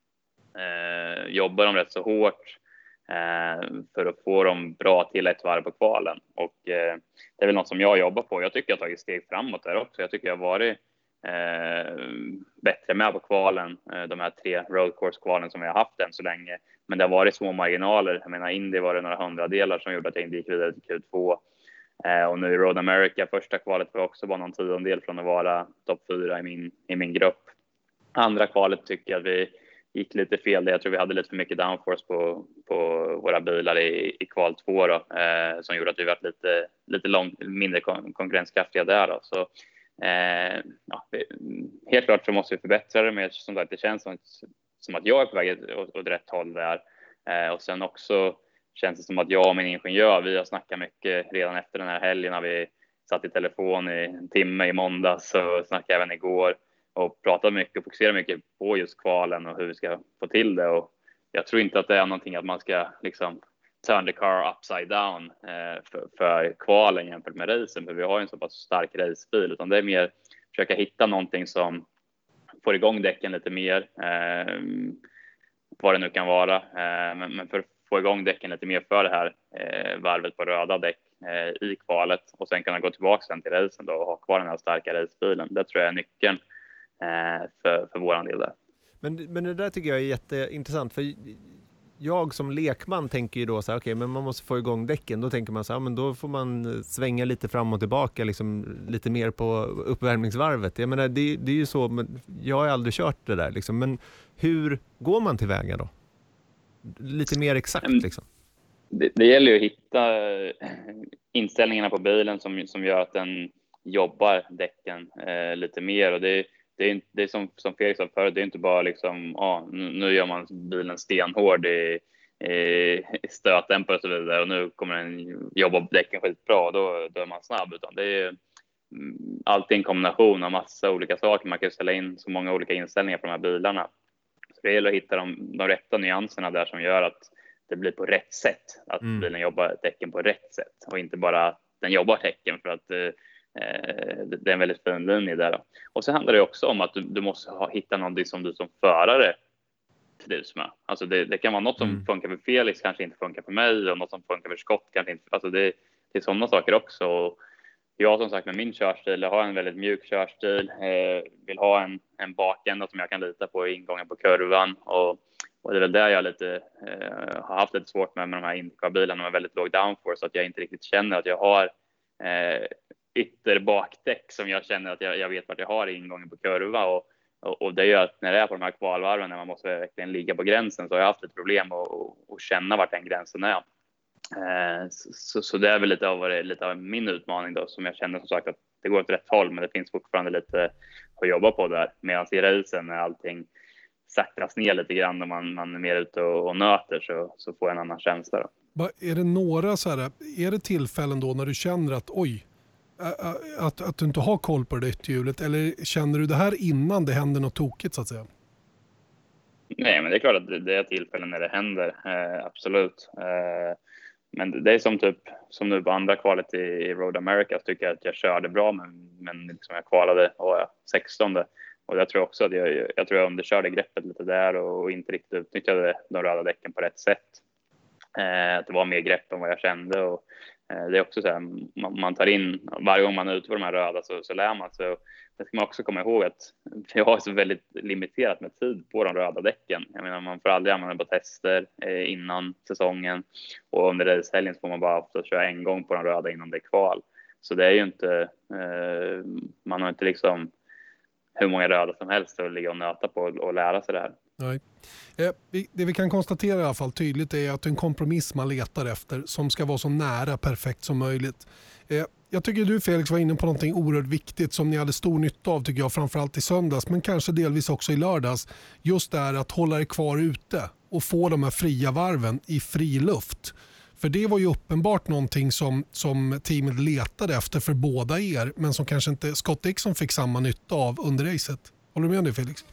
eh, jobba dem rätt så hårt eh, för att få dem bra till ett varv på kvalen. Och eh, det är väl något som jag jobbar på. Jag tycker jag har tagit steg framåt där också. Jag tycker jag har varit eh, bättre med på kvalen, eh, de här tre road course kvalen som vi har haft än så länge. Men det har varit små marginaler. Jag menar, Indy var det några hundradelar som gjorde att jag inte gick vidare till Q två. Eh, och nu i Road America, första kvalet var också bara någon tiondel från att vara topp fyra i min, i min grupp. Andra kvalet tycker jag att vi gick lite fel. Jag tror vi hade lite för mycket downforce på, på våra bilar i, i kval två då, eh, som gjorde att vi var lite, lite lång, mindre kon- konkurrenskraftiga där då. Så eh, ja, helt klart så måste vi förbättra det, men som sagt, det känns som, som att jag är på väg åt, åt rätt håll där. Eh, och sen också känns det som att jag och min ingenjör, vi har snackat mycket redan efter den här helgen när vi satt i telefon i en timme i måndags, och snackade även igår och pratade mycket och fokuserade mycket på just kvalen och hur vi ska få till det. Och jag tror inte att det är någonting att man ska liksom turn the car upside down eh, för, för kvalen jämfört med racen, för vi har en så pass stark racebil, utan det är mer försöka hitta någonting som får igång däcken lite mer, eh, vad det nu kan vara, eh, men, men för att få igång däcken lite mer för det här eh, varvet på röda däck eh, i kvalet, och sen kunna gå tillbaka sen till racen då och ha kvar den här starka racebilen. Det tror jag är nyckeln eh, för, för våran del där. Men, men det där tycker jag är jätteintressant, för jag som lekman tänker ju då så här, okej, okay, men man måste få igång däcken. Då tänker man så här, men då får man svänga lite fram och tillbaka, liksom lite mer på uppvärmningsvarvet. Jag menar, det, det är ju så, men jag har aldrig kört det där liksom. Men hur går man tillväga då? Lite mer exakt liksom. Det, det gäller ju att hitta inställningarna på bilen som, som gör att den jobbar däcken eh, lite mer. Och det, det är, det är som, som Felix sa förut, det är inte bara liksom, ah, nu gör man bilen stenhård i, i stötdämpare och så vidare, och nu kommer den jobba på däcken skitbra, då, då är man snabb. Utan det är alltid en kombination av massa olika saker. Man kan ställa in så många olika inställningar på de här bilarna. Så det gäller att hitta de, de rätta nyanserna där som gör att det blir på rätt sätt. Att mm. bilen jobbar däcken på rätt sätt och inte bara att den jobbar däcken för att eh, det är en väldigt fin linje där. Då. Och så handlar det också om att du, du måste ha, hitta någonting som du som förare trivs med. Alltså det, det kan vara något som mm. funkar för Felix, kanske inte funkar för mig, och något som funkar för Scott kanske inte. Alltså det, det är sådana saker också. Och jag som sagt med min körstil, jag har en väldigt mjuk körstil, eh, vill ha en, en bakända som jag kan lita på i ingången på kurvan, och, och det är väl där jag lite, eh, har haft lite svårt med, med de här IndyCar-bilarna med väldigt låg downforce, så att jag inte riktigt känner att jag har eh, ytterbakdäck som jag känner att jag, jag vet vart jag har i ingången på kurva, och, och, och det gör att när det är på de här kvalvarven när man måste verkligen ligga på gränsen, så har jag haft ett problem att och, och känna vart den gränsen är. Eh, så, så det är väl lite av, lite av min utmaning då, som jag känner som sagt att det går åt rätt håll, men det finns fortfarande lite att jobba på där, medan i racen när allting saktas ner lite grann och man, man är mer ute och, och nöter, så, så får jag en annan känsla då. Är det några så här, är det tillfällen då när du känner att oj, att, att du inte har koll på det ytterhjulet, eller känner du det här innan det händer något tokigt så att säga? Nej, men det är klart att det, det är tillfällen när det händer, eh, absolut. Eh, men det är som typ som nu på andra kvalet i, i Road America, så tycker jag att jag körde bra, men, men liksom jag kvalade och jag sextonde. Och jag tror också att jag, jag tror jag underkörde greppet lite där och inte riktigt utnyttjade de röda däcken på rätt sätt. Eh, att det var mer grepp än vad jag kände, och eh, det är också så här, man, man tar in, varje gång man är ute på de här röda så, så lär man sig. Det ska man också komma ihåg att jag har så väldigt limiterat med tid på de röda däcken. Jag menar, man får aldrig använda på tester eh, innan säsongen, och under racehelgen så får man bara ofta köra en gång på de röda innan det är kval. Så det är ju inte, eh, man har inte liksom hur många röda som helst att ligga och nöta på och, och lära sig det här. Nej. Eh, vi, det vi kan konstatera i alla fall tydligt är att det är en kompromiss man letar efter som ska vara så nära perfekt som möjligt. Eh, jag tycker du Felix var inne på någonting oerhört viktigt som ni hade stor nytta av tycker jag, framförallt i söndags men kanske delvis också i lördags. Just det här att hålla er kvar ute och få de här fria varven i fri luft. För det var ju uppenbart någonting som, som teamet letade efter för båda er men som kanske inte Scott Dixon fick samma nytta av under racet. Håller du med dig Felix?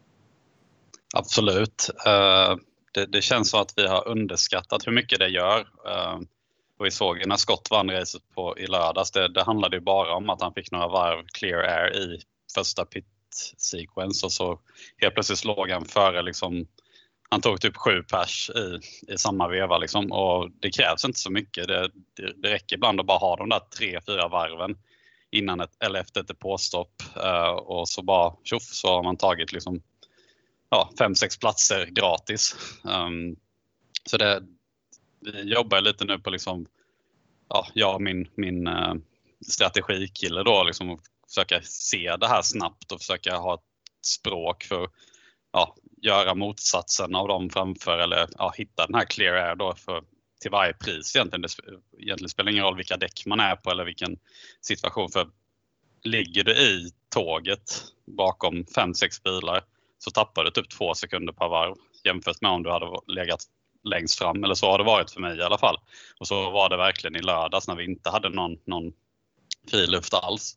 Absolut. Uh, det, det känns som att vi har underskattat hur mycket det gör. Uh, och vi såg när Scott vann racet på, i lördags, det, det handlade ju bara om att han fick några varv clear air i första pit sequence och så helt plötsligt låg han före liksom, han tog typ sju pers i, i samma veva liksom, och det krävs inte så mycket. Det, det, det räcker ibland att bara ha de där tre, fyra varven innan ett, eller efter ett depåstopp uh, och så bara tjoff så har man tagit liksom ja, fem, sex platser gratis. Um, så det, vi jobbar lite nu på liksom, ja, jag och min, min uh, strategikille då liksom att försöka se det här snabbt och försöka ha ett språk för att ja, göra motsatsen av dem framför eller ja, hitta den här clear air då för, till varje pris egentligen. Det egentligen spelar ingen roll vilka däck man är på eller vilken situation, för ligger du i tåget bakom fem, sex bilar så tappar du typ två sekunder per varv jämfört med om du hade legat längst fram. Eller så har det varit för mig i alla fall. Och så var det verkligen i lördags när vi inte hade någon, någon fri luft alls.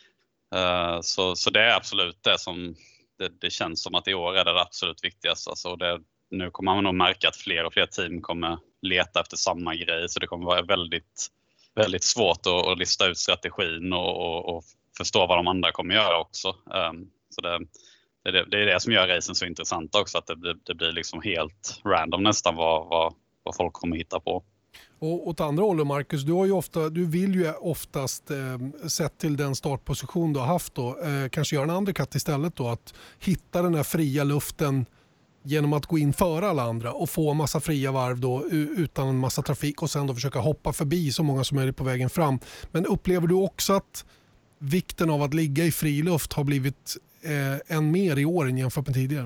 Uh, så, så det är absolut det som det, det känns som att i år är det, det absolut viktigaste. Alltså det, nu kommer man nog märka att fler och fler team kommer leta efter samma grej. Så det kommer vara väldigt, väldigt svårt att, att lista ut strategin och, och, och förstå vad de andra kommer göra också. Um, så det Det är det, det är det som gör racen så intressant också, att det blir, det blir liksom helt random nästan vad, vad, vad folk kommer hitta på. Och åt andra hållet Marcus, du, har ju ofta, du vill ju oftast eh, sett till den startposition du har haft då, eh, kanske göra en undercut istället då, att hitta den här fria luften genom att gå in före alla andra och få en massa fria varv då utan en massa trafik och sen då försöka hoppa förbi så många som möjligt på vägen fram. Men upplever du också att vikten av att ligga i fri luft har blivit eh, än mer i år än jämfört med tidigare?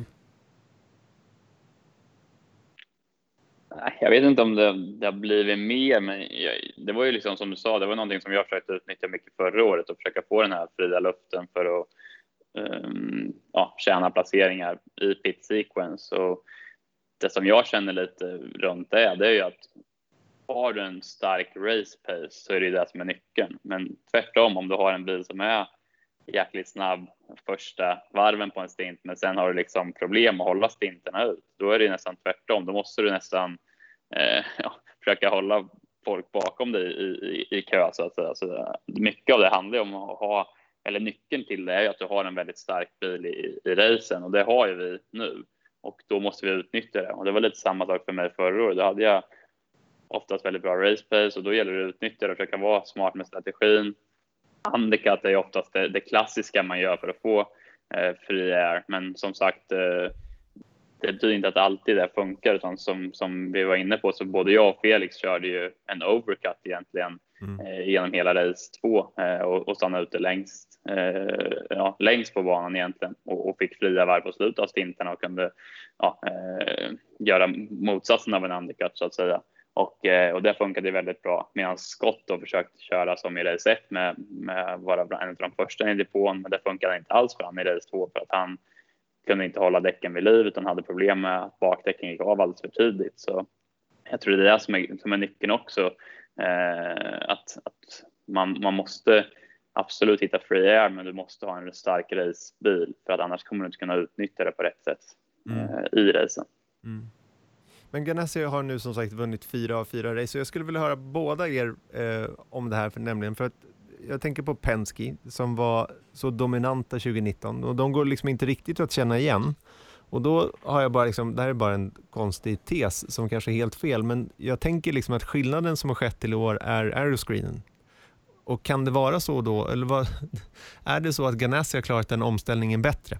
Jag vet inte om det, det har blivit mer, men jag, det var ju liksom som du sa, det var någonting som jag försökte utnyttja mycket förra året och försöka få den här fria luften för att um, ja, tjäna placeringar i pit sequence. Och det som jag känner lite runt det, det är ju att har du en stark race pace så är det det som är nyckeln. Men tvärtom, om du har en bil som är jäkligt snabb första varven på en stint men sen har du liksom problem att hålla stinterna ut, då är det nästan tvärtom. Då måste du nästan eh, ja, försöka hålla folk bakom dig i, i, i kö så att säga. Så mycket av det handlar om att ha, eller nyckeln till det är att du har en väldigt stark bil i, i racen, och det har ju vi nu och då måste vi utnyttja det. Och det var lite samma sak för mig förra året. Då hade jag oftast väldigt bra race pace och då gäller det att utnyttja det och försöka vara smart med strategin. Undercut är oftast det, det klassiska man gör för att få eh, fri air. Men som sagt, eh, det betyder inte att alltid det funkar. Utan som, som vi var inne på så både jag och Felix körde ju en overcut egentligen mm. eh, genom hela race två. Eh, och, och stannade ute längst, eh, ja, längst på banan egentligen. Och, och fick fria varv på slutet av stinterna och kunde ja, eh, göra motsatsen av en undercut så att säga. Och, och det funkade väldigt bra. Medan Scott då försökte köra som i race ett med, med vara en av de första i depån. Men det funkade inte alls för han i race två för att han kunde inte hålla däcken vid liv utan hade problem med att bakdäcken gick av alldeles för tidigt. Så jag tror det är det som är, som är nyckeln också. Eh, att att man, man måste absolut hitta free air, men du måste ha en stark racebil för att annars kommer du inte kunna utnyttja det på rätt sätt mm. eh, i racen. Mm. Men Ganassi har nu som sagt vunnit fyra av fyra race, så jag skulle vilja höra båda er eh, om det här, för nämligen för att jag tänker på Penske som var så dominanta tjugonitton och de går liksom inte riktigt att känna igen. Och då har jag bara liksom, det här är bara en konstig tes som kanske är helt fel, men jag tänker liksom att skillnaden som har skett till i år är aeroscreenen. Och kan det vara så då, eller vad, är det så att Ganassi har klarat den omställningen bättre?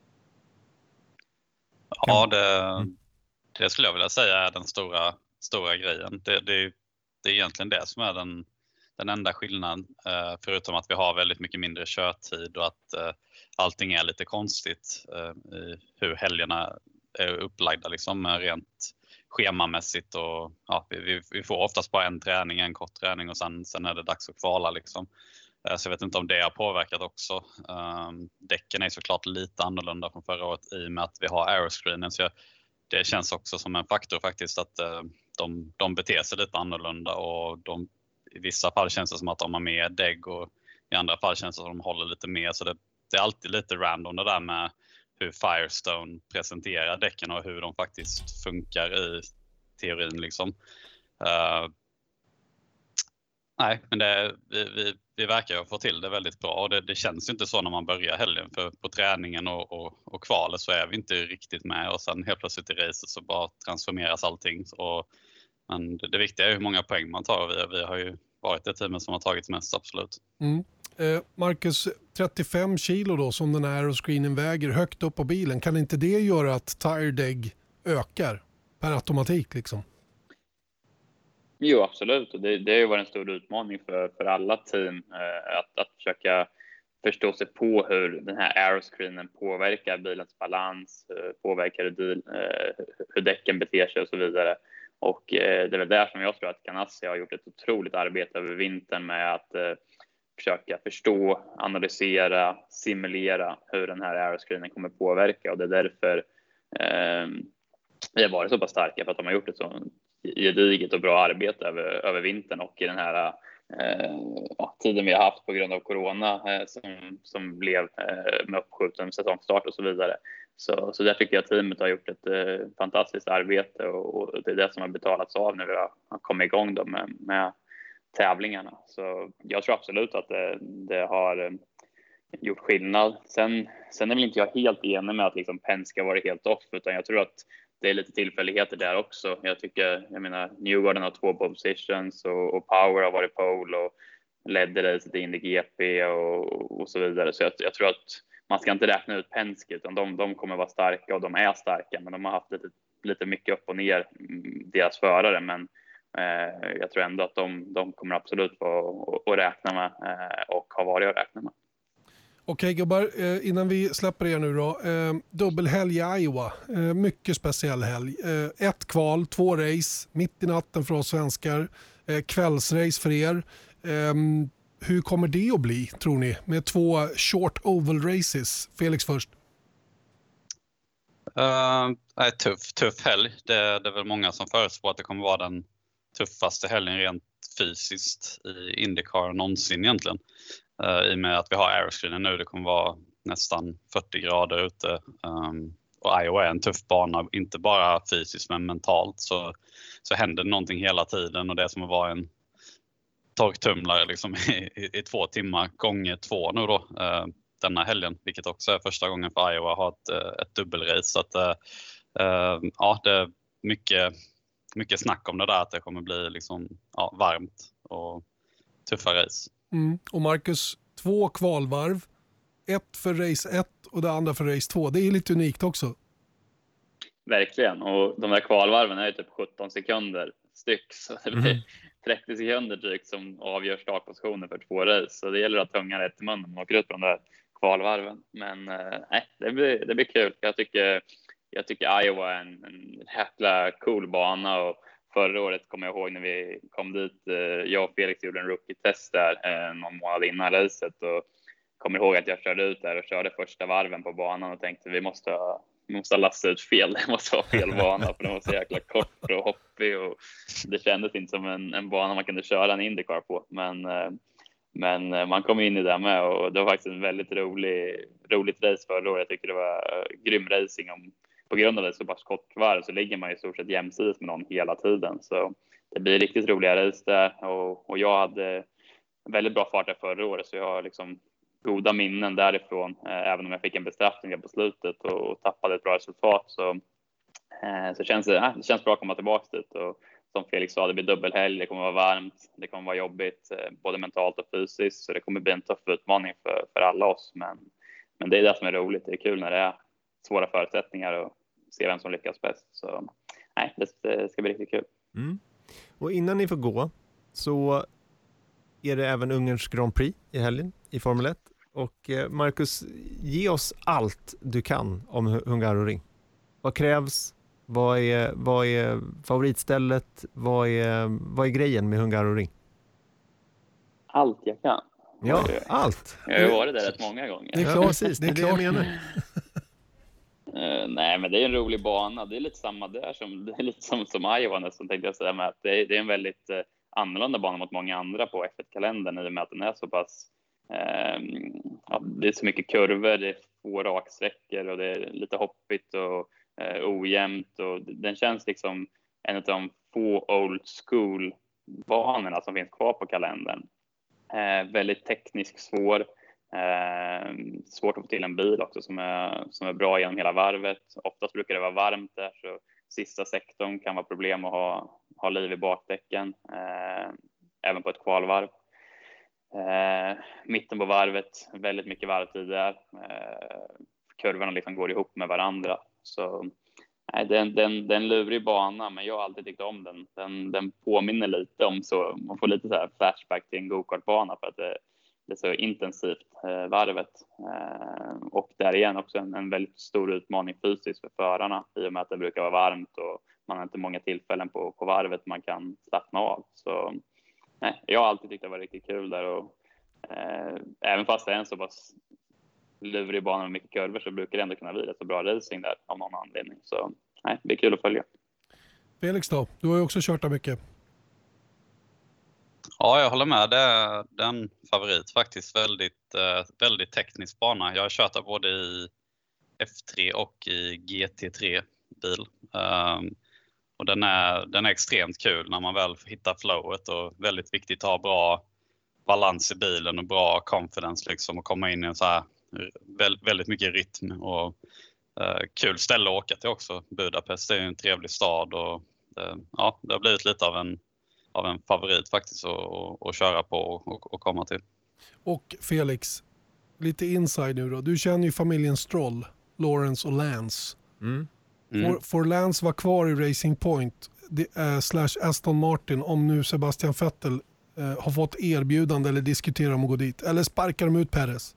Ja, det, det skulle jag vilja säga är den stora, stora grejen. Det, det, det är egentligen det som är den, den enda skillnaden, eh, förutom att vi har väldigt mycket mindre körtid och att eh, allting är lite konstigt eh, i hur helgerna är upplagda liksom, rent schemamässigt. Och, ja, vi, vi får oftast bara en träning, en kort träning och sen, sen är det dags att kvala. Liksom. Så jag vet inte om det har påverkat också. Um, däcken är såklart lite annorlunda från förra året i och med att vi har aeroscreenen. Så jag, det känns också som en faktor faktiskt att uh, de, de beter sig lite annorlunda. Och de, i vissa fall känns det som att de har mer dägg och i andra fall känns det som att de håller lite mer. Så det, det är alltid lite random det där med hur Firestone presenterar däcken och hur de faktiskt funkar i teorin. Liksom. Uh, nej, men det, vi, vi, vi verkar ha fått till det väldigt bra och det, det känns inte så när man börjar helgen. För på träningen och, och, och kvalet så är vi inte riktigt med och sen helt plötsligt i racet så bara transformeras allting. Och, men det, det viktiga är hur många poäng man tar och vi, vi har ju varit det teamet som har tagit mest, absolut. Mm. Eh, Marcus, trettiofem kilo då som den här aeroscreenen väger högt upp på bilen. Kan inte det göra att tire deg ökar per automatik liksom? Jo, absolut. Och det, det har ju varit en stor utmaning för, för alla team eh, att, att försöka förstå sig på hur den här aeroscreenen påverkar bilens balans, eh, påverkar hur, eh, hur däcken beter sig och så vidare. Och eh, det är väl där som jag tror att Ganassi har gjort ett otroligt arbete över vintern med att eh, försöka förstå, analysera, simulera hur den här aeroscreenen kommer påverka. Och det är därför eh, vi har varit så pass starka, för att de har gjort ett så gediget och bra arbete över, över vintern och i den här eh, ja, tiden vi har haft på grund av corona eh, som, som blev eh, med uppskjuten säsongstart och så vidare. Så, så där tycker jag att teamet har gjort ett eh, fantastiskt arbete och, och det är det som har betalats av när vi har, har kommit igång då med, med tävlingarna. Så jag tror absolut att det, det har eh, gjort skillnad. Sen, sen är väl inte jag helt enig med att liksom Penske har varit helt off, utan jag tror att det är lite tillfälligheter där också. Jag tycker, jag menar, Newgarden har två pole positions och, och Power har varit pole och ledde racet in i G P och, och så vidare. Så jag, jag tror att man ska inte räkna ut Penske, utan de, de kommer vara starka och de är starka, men de har haft lite, lite mycket upp och ner, deras förare. Men eh, jag tror ändå att de, de kommer absolut få att räkna med eh, och har varit att räkna med. Okej gubbar, eh, innan vi släpper er nu då. Eh, dubbelhelg i Iowa. Eh, mycket speciell helg. Eh, ett kval, två race, mitt i natten för oss svenskar. Eh, kvällsrace för er. Eh, hur kommer det att bli, tror ni? Med två short oval races. Felix först. Uh, nej, tuff, tuff helg. Det, det är väl många som förutspår att det kommer vara den tuffaste helgen rent fysiskt i IndyCar någonsin egentligen. Uh, I och med att vi har aeroscreenen nu, det kommer vara nästan fyrtio grader ute. Um, och Iowa är en tuff bana, inte bara fysiskt men mentalt. Så, så händer någonting hela tiden och det är som att vara en torktumlare liksom, i, i, i två timmar gånger två nu då. Uh, denna helgen, vilket också är första gången för Iowa har ett, ett dubbelrace. Så att, uh, ja, det är mycket, mycket snack om det där, att det kommer bli liksom, ja, varmt och tuffa race. Mm. Och Marcus, två kvalvarv. Ett för race ett och det andra för race två. Det är lite unikt också. Verkligen, och de där kvalvarven är ju typ sjutton sekunder styck. Så det blir Mm. trettio sekunder drygt som avgör startpositionen för två race. Så det gäller att tunga rätt i munnen när man åker ut på de där kvalvarven. Men eh, nej, det blir, det blir kul. Jag tycker, jag tycker Iowa är en, en jäkla cool bana. Och förra året kommer jag ihåg när vi kom dit, eh, jag och Felix gjorde en rookie-test där eh, någon månad innan racet. Och kommer ihåg att jag körde ut där och körde första varven på banan och tänkte vi måste ha Man måste ha lastat ut fel, det måste vara fel bana för den var så jäkla kort och hoppig och det kändes inte som en, en bana man kunde köra en IndyCar på, men, men man kom in i det med och det var faktiskt en väldigt rolig, roligt race förra året. Jag tycker det var grym racing. Om, på grund av det så pass kort varv så ligger man i stort sett jämsides med någon hela tiden, så det blir riktigt roliga race där och, och jag hade väldigt bra fart där förra året, så jag har liksom goda minnen därifrån, eh, även om jag fick en bestraffning på slutet och, och tappade ett bra resultat, så, eh, så känns det, eh, det känns bra att komma tillbaka dit. Och som Felix sa, det blir dubbelhelg, det kommer vara varmt, det kommer vara jobbigt, eh, både mentalt och fysiskt, så det kommer bli en tuff utmaning för, för alla oss, men, men det är det som är roligt. Det är kul när det är svåra förutsättningar och se vem som lyckas bäst, så nej, det, det ska bli riktigt kul. Mm. Och innan ni får gå så är det även Ungerns Grand Prix i helgen i Formel ett. Och eh, Marcus, ge oss allt du kan om Hungaroring. Vad krävs? Vad är, vad är favoritstället? Vad är, vad är grejen med Hungaroring? Allt jag kan. Ja, allt. Jag har ju varit där rätt många gånger. Det är Ja, klart, precis. det är Det är det jag klart. menar. Uh, nej, men det är en rolig bana. Det är lite samma där som, det är lite som, som Iowa nästan, tänkte jag säga. Med att det, är, det är en väldigt uh, annorlunda bana mot många andra på F ett-kalendern i och med att den är så pass... Uh, ja, det är så mycket kurvor, det är få raksträckor och det är lite hoppigt och uh, ojämnt. Och den känns liksom en av de få old school-banorna som finns kvar på kalendern. Uh, väldigt tekniskt svår. Eh, svårt att få till en bil också som är, som är bra genom hela varvet. Oftast brukar det vara varmt där, så sista sektorn kan vara problem att ha, ha liv i bakdäcken, eh, även på ett kvalvarv. Eh, mitten på varvet, väldigt mycket varvtid där. Eh, kurvorna liksom går ihop med varandra. Så nej, det, är en, det, är en, det är en lurig bana, men jag har alltid tyckt om den. Den, den påminner lite om, så man får lite så här flashback till en go-kartbana för att det det är så intensivt eh, varvet eh, och där igen också en, en väldigt stor utmaning fysiskt för förarna i och med att det brukar vara varmt och man har inte många tillfällen på, på varvet man kan slappna av. Så nej, jag har alltid tyckt det var riktigt kul där och eh, även fast det är en så pass lurig bana med mycket kurvor så brukar det ändå kunna bli rätt så bra racing där av någon anledning. Så nej, det är kul att följa. Felix då, du har ju också kört där mycket. Ja, jag håller med. Det är, det är en favorit faktiskt. Väldigt, eh, väldigt teknisk bana. Jag har kört där både i F tre och i G T tre-bil. Um, och den är, den är extremt kul när man väl hittar flowet och väldigt viktigt att ha bra balans i bilen och bra confidence liksom och komma in i en så här väldigt mycket rytm och uh, kul ställe att åka till också. Budapest är ju en trevlig stad och uh, ja, det har blivit lite av en av en favorit faktiskt att, att köra på och, och komma till. Och Felix, lite inside nu då. Du känner ju familjen Stroll, Lawrence och Lance. Mm. Mm. Får, får Lance vara kvar i Racing Point det, äh, slash Aston Martin om nu Sebastian Vettel äh, har fått erbjudande eller diskuterar om att gå dit? Eller sparkar de ut Perez?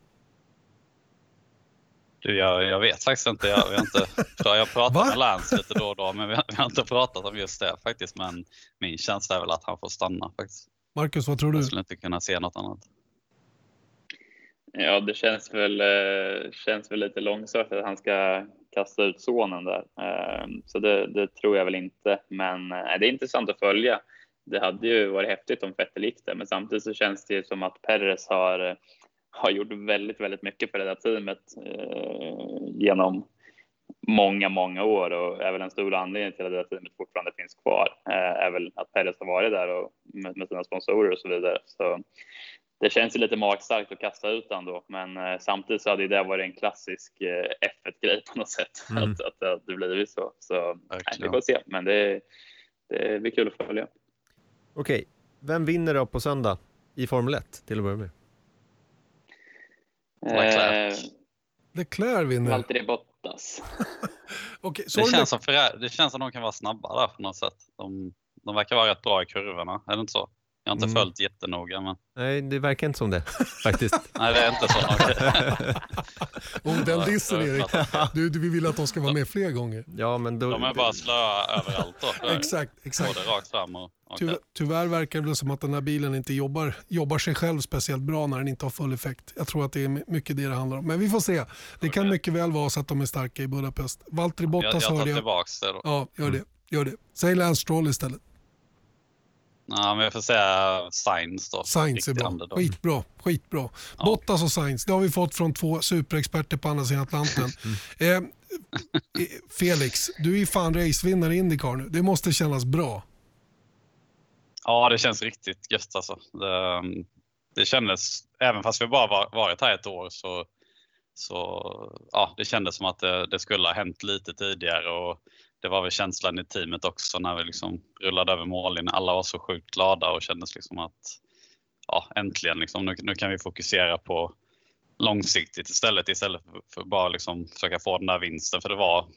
Du, jag, jag vet faktiskt inte. Jag, jag, har inte jag har pratat Va? med Lance lite då och då, men vi har, vi har inte pratat om just det faktiskt. Men min känsla är väl att han får stanna faktiskt. Marcus, vad tror du? Jag skulle inte kunna se något annat. Ja, det känns väl, känns väl lite långsökt att han ska kasta ut sonen där. Så det, det tror jag väl inte. Men det är intressant att följa. Det hade ju varit häftigt om Vettel gick där, men samtidigt så känns det ju som att Perez har, har gjort väldigt, väldigt mycket för det där teamet eh, genom många, många år och är väl en stor anledning till att det där teamet fortfarande finns kvar. Eh, är väl att Perez har varit där och med, med sina sponsorer och så vidare. Så det känns ju lite magstarkt att kasta ut den då, men eh, samtidigt så hade ju det varit en klassisk eh, F ett-grej på något sätt, mm. att, att, att det blivit så. Så nej, vi får se, men det, det blir kul att följa. Okej, vem vinner då på söndag i Formel ett till att börja med? Leclerc. Eh, Leclerc vinner. Valtteri Bottas. Okej, så Det har du- känns, som Ferrari, det känns som de kan vara snabba där på något sätt. De, de verkar vara rätt bra i kurvorna, är det inte så? Jag har inte Mm. följt jättenoga, men Nej, det verkar inte som det, faktiskt. nej, det är inte så. Oh, den dissen Erik. Du, du vill att de ska vara med fler gånger. Ja, men då... De är bara slöa överallt då. Exakt, exakt. Både rakt fram och... och Tyvärr, tyvärr verkar det som att den här bilen inte jobbar, jobbar sig själv speciellt bra när den inte har full effekt. Jag tror att det är mycket det det handlar om. Men vi får se. Det kan Okej. mycket väl vara så att de är starka i Budapest. Valtteri jag, Bottas jag tar hörde jag. tillbaks det då. Ja, gör det. Gör det. Säg Lance Stroll istället. Ja, men jag får säga Sainz då. Sainz är Riktig bra. underdog. Skitbra. Skitbra. Ja. Bottas och Sainz, det har vi fått från två superexperter på andra sidan Atlanten. eh, Felix, du är fan racevinnare i IndyCar nu. Det måste kännas bra. Ja, det känns riktigt gött alltså. Det, det kändes, även fast vi bara var, varit här ett år så, så ja, det kändes som att det, det skulle ha hänt lite tidigare och det var väl känslan i teamet också när vi liksom rullade över målen. Alla var så sjukt glada och kändes liksom att ja, äntligen liksom, nu, nu kan vi fokusera på långsiktigt istället istället för, för bara liksom försöka få den där vinsten, för det var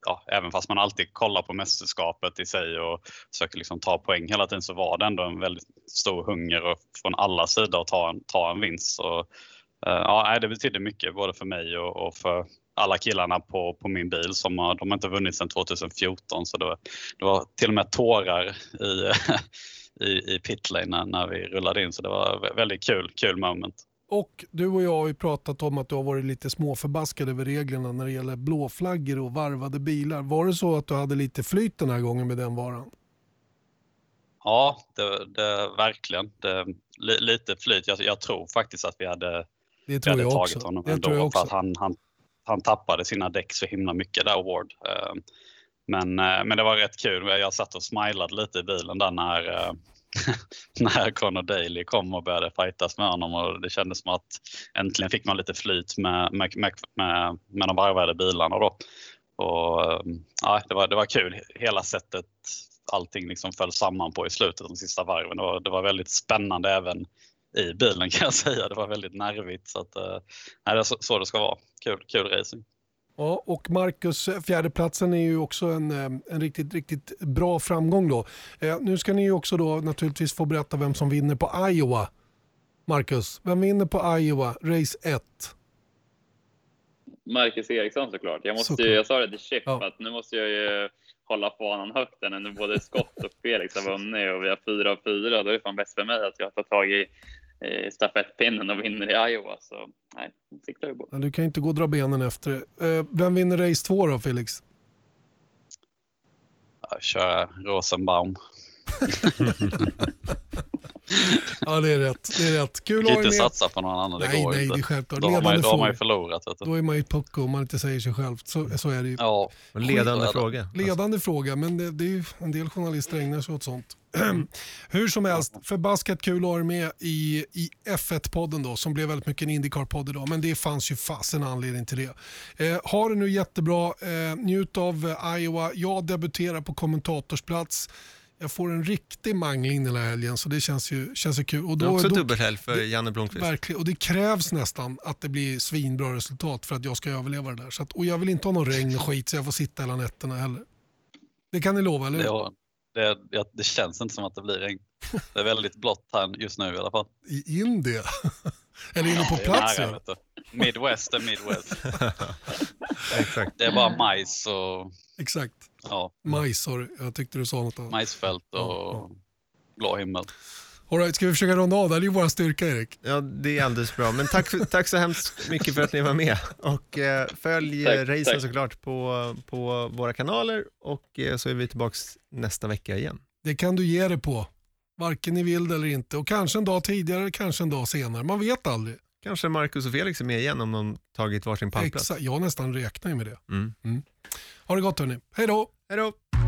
ja, även fast man alltid kollar på mästerskapet i sig och försöker liksom ta poäng hela tiden, så var det ändå en väldigt stor hunger och från alla sidor att ta en, ta en vinst. Så, uh, ja, det betyder mycket både för mig och, och för alla killarna på, på min bil som har, de har inte vunnit sedan tjugohundrafjorton, så det var, det var till och med tårar i, i, i pitlane när, när vi rullade in, så det var väldigt kul, kul moment. Och du och jag har ju pratat om att du har varit lite småförbaskad över reglerna när det gäller blåflaggor och varvade bilar. Var det så att du hade lite flyt den här gången med den varan? Ja, det, det verkligen. Det, li, lite flyt. Jag, jag tror faktiskt att vi hade, det tror vi hade jag tagit också. honom det ändå, tror jag också. för att han, han, han tappade sina däck så himla mycket där, Ward. Men, men det var rätt kul. Jag satt och smilade lite i bilen där när, när Conor Daly kom och började fightas med honom, och det kändes som att äntligen fick man lite flyt med, med, med, med, med de varvade bilarna då. Och, ja, det, var, det var kul. Hela sättet allting liksom föll samman på i slutet de sista varven. Det var, det var väldigt spännande även i bilen, kan jag säga. Det var väldigt nervigt, så att, nej, det är så, så det ska vara. Kul, kul racing. Ja, och Marcus, fjärdeplatsen är ju också en, en riktigt, riktigt bra framgång då. Eh, nu ska ni ju också då naturligtvis få berätta vem som vinner på Iowa. Marcus, vem vinner på Iowa, race ett? Marcus Eriksson såklart. Jag, måste såklart. Ju, jag sa det till Chip, Ja. att nu måste jag ju hålla fanan högt där när både Scott och Felix har vunnit och vi har fyra av fyra. Då är det fan bäst för mig att jag tar tag i eh, stafettpinnen och vinner i Iowa. Så nej, siktar vi på. Ja, du kan inte gå och dra benen efter. Eh, vem vinner race två då, Felix? Jag kör Rosenbaum. Ja, det är rätt. Det är rätt. Kul att ha Inte er med. satsa på någon annan, det Nej, går nej, inte. det är självklart. Då har man, Ledande då har man ju fråga. förlorat. Vet du. Då är man ju pucko om man inte säger sig själv. Så, så är det ju. Ja, Ledande Skit- fråga. Ledande fråga, men det, det är ju en del journalister ägnar sig åt sånt. Hur som helst, förbaskat kul att ha er med i, i F ett-podden då, som blev väldigt mycket en IndyCar-podd idag, men det fanns ju fasen anledning till det. Eh, ha det nu jättebra, eh, njut av eh, Iowa. Jag debuterar på kommentatorsplats. Jag får en riktig mangling den här helgen, så det känns ju, känns ju kul. Och Det är då, också då, dubbelhelg för det- Janne Blomqvist. verkligen, och det krävs nästan att det blir svinbra resultat för att jag ska överleva det där. Så att, och jag vill inte ha någon regn och skit så jag får sitta hela nätterna heller. Det kan ni lova, eller hur? det, det, det känns inte som att det blir regn. Det är väldigt blått här just nu i alla fall. I Indien? Eller inne på Det är plats? nära, Ja. vet du. Midwest är Midwest. Exakt. Det är bara majs och Exakt. ja, Majs, sorry. Jag tyckte du sa något annat. majsfält och Ja, blå himmel. All right, ska vi försöka runda av? Det här är ju vår styrka, Erik. Ja, det är alldeles bra. Men tack, för- tack så hemskt mycket för att ni var med. Och eh, följ Tack, tack, racen tack. såklart på, på våra kanaler. Och eh, så är vi tillbaka nästa vecka igen. Det kan du ge dig på. Varken ni vill det eller inte. Och kanske en dag tidigare, kanske en dag senare. Man vet aldrig. Kanske Marcus och Felix är med igen om de tagit varsin pallplats. Exakt. Jag nästan räknar ju med det. Mm. Ha det gott, hörni. Hej då! Hej då!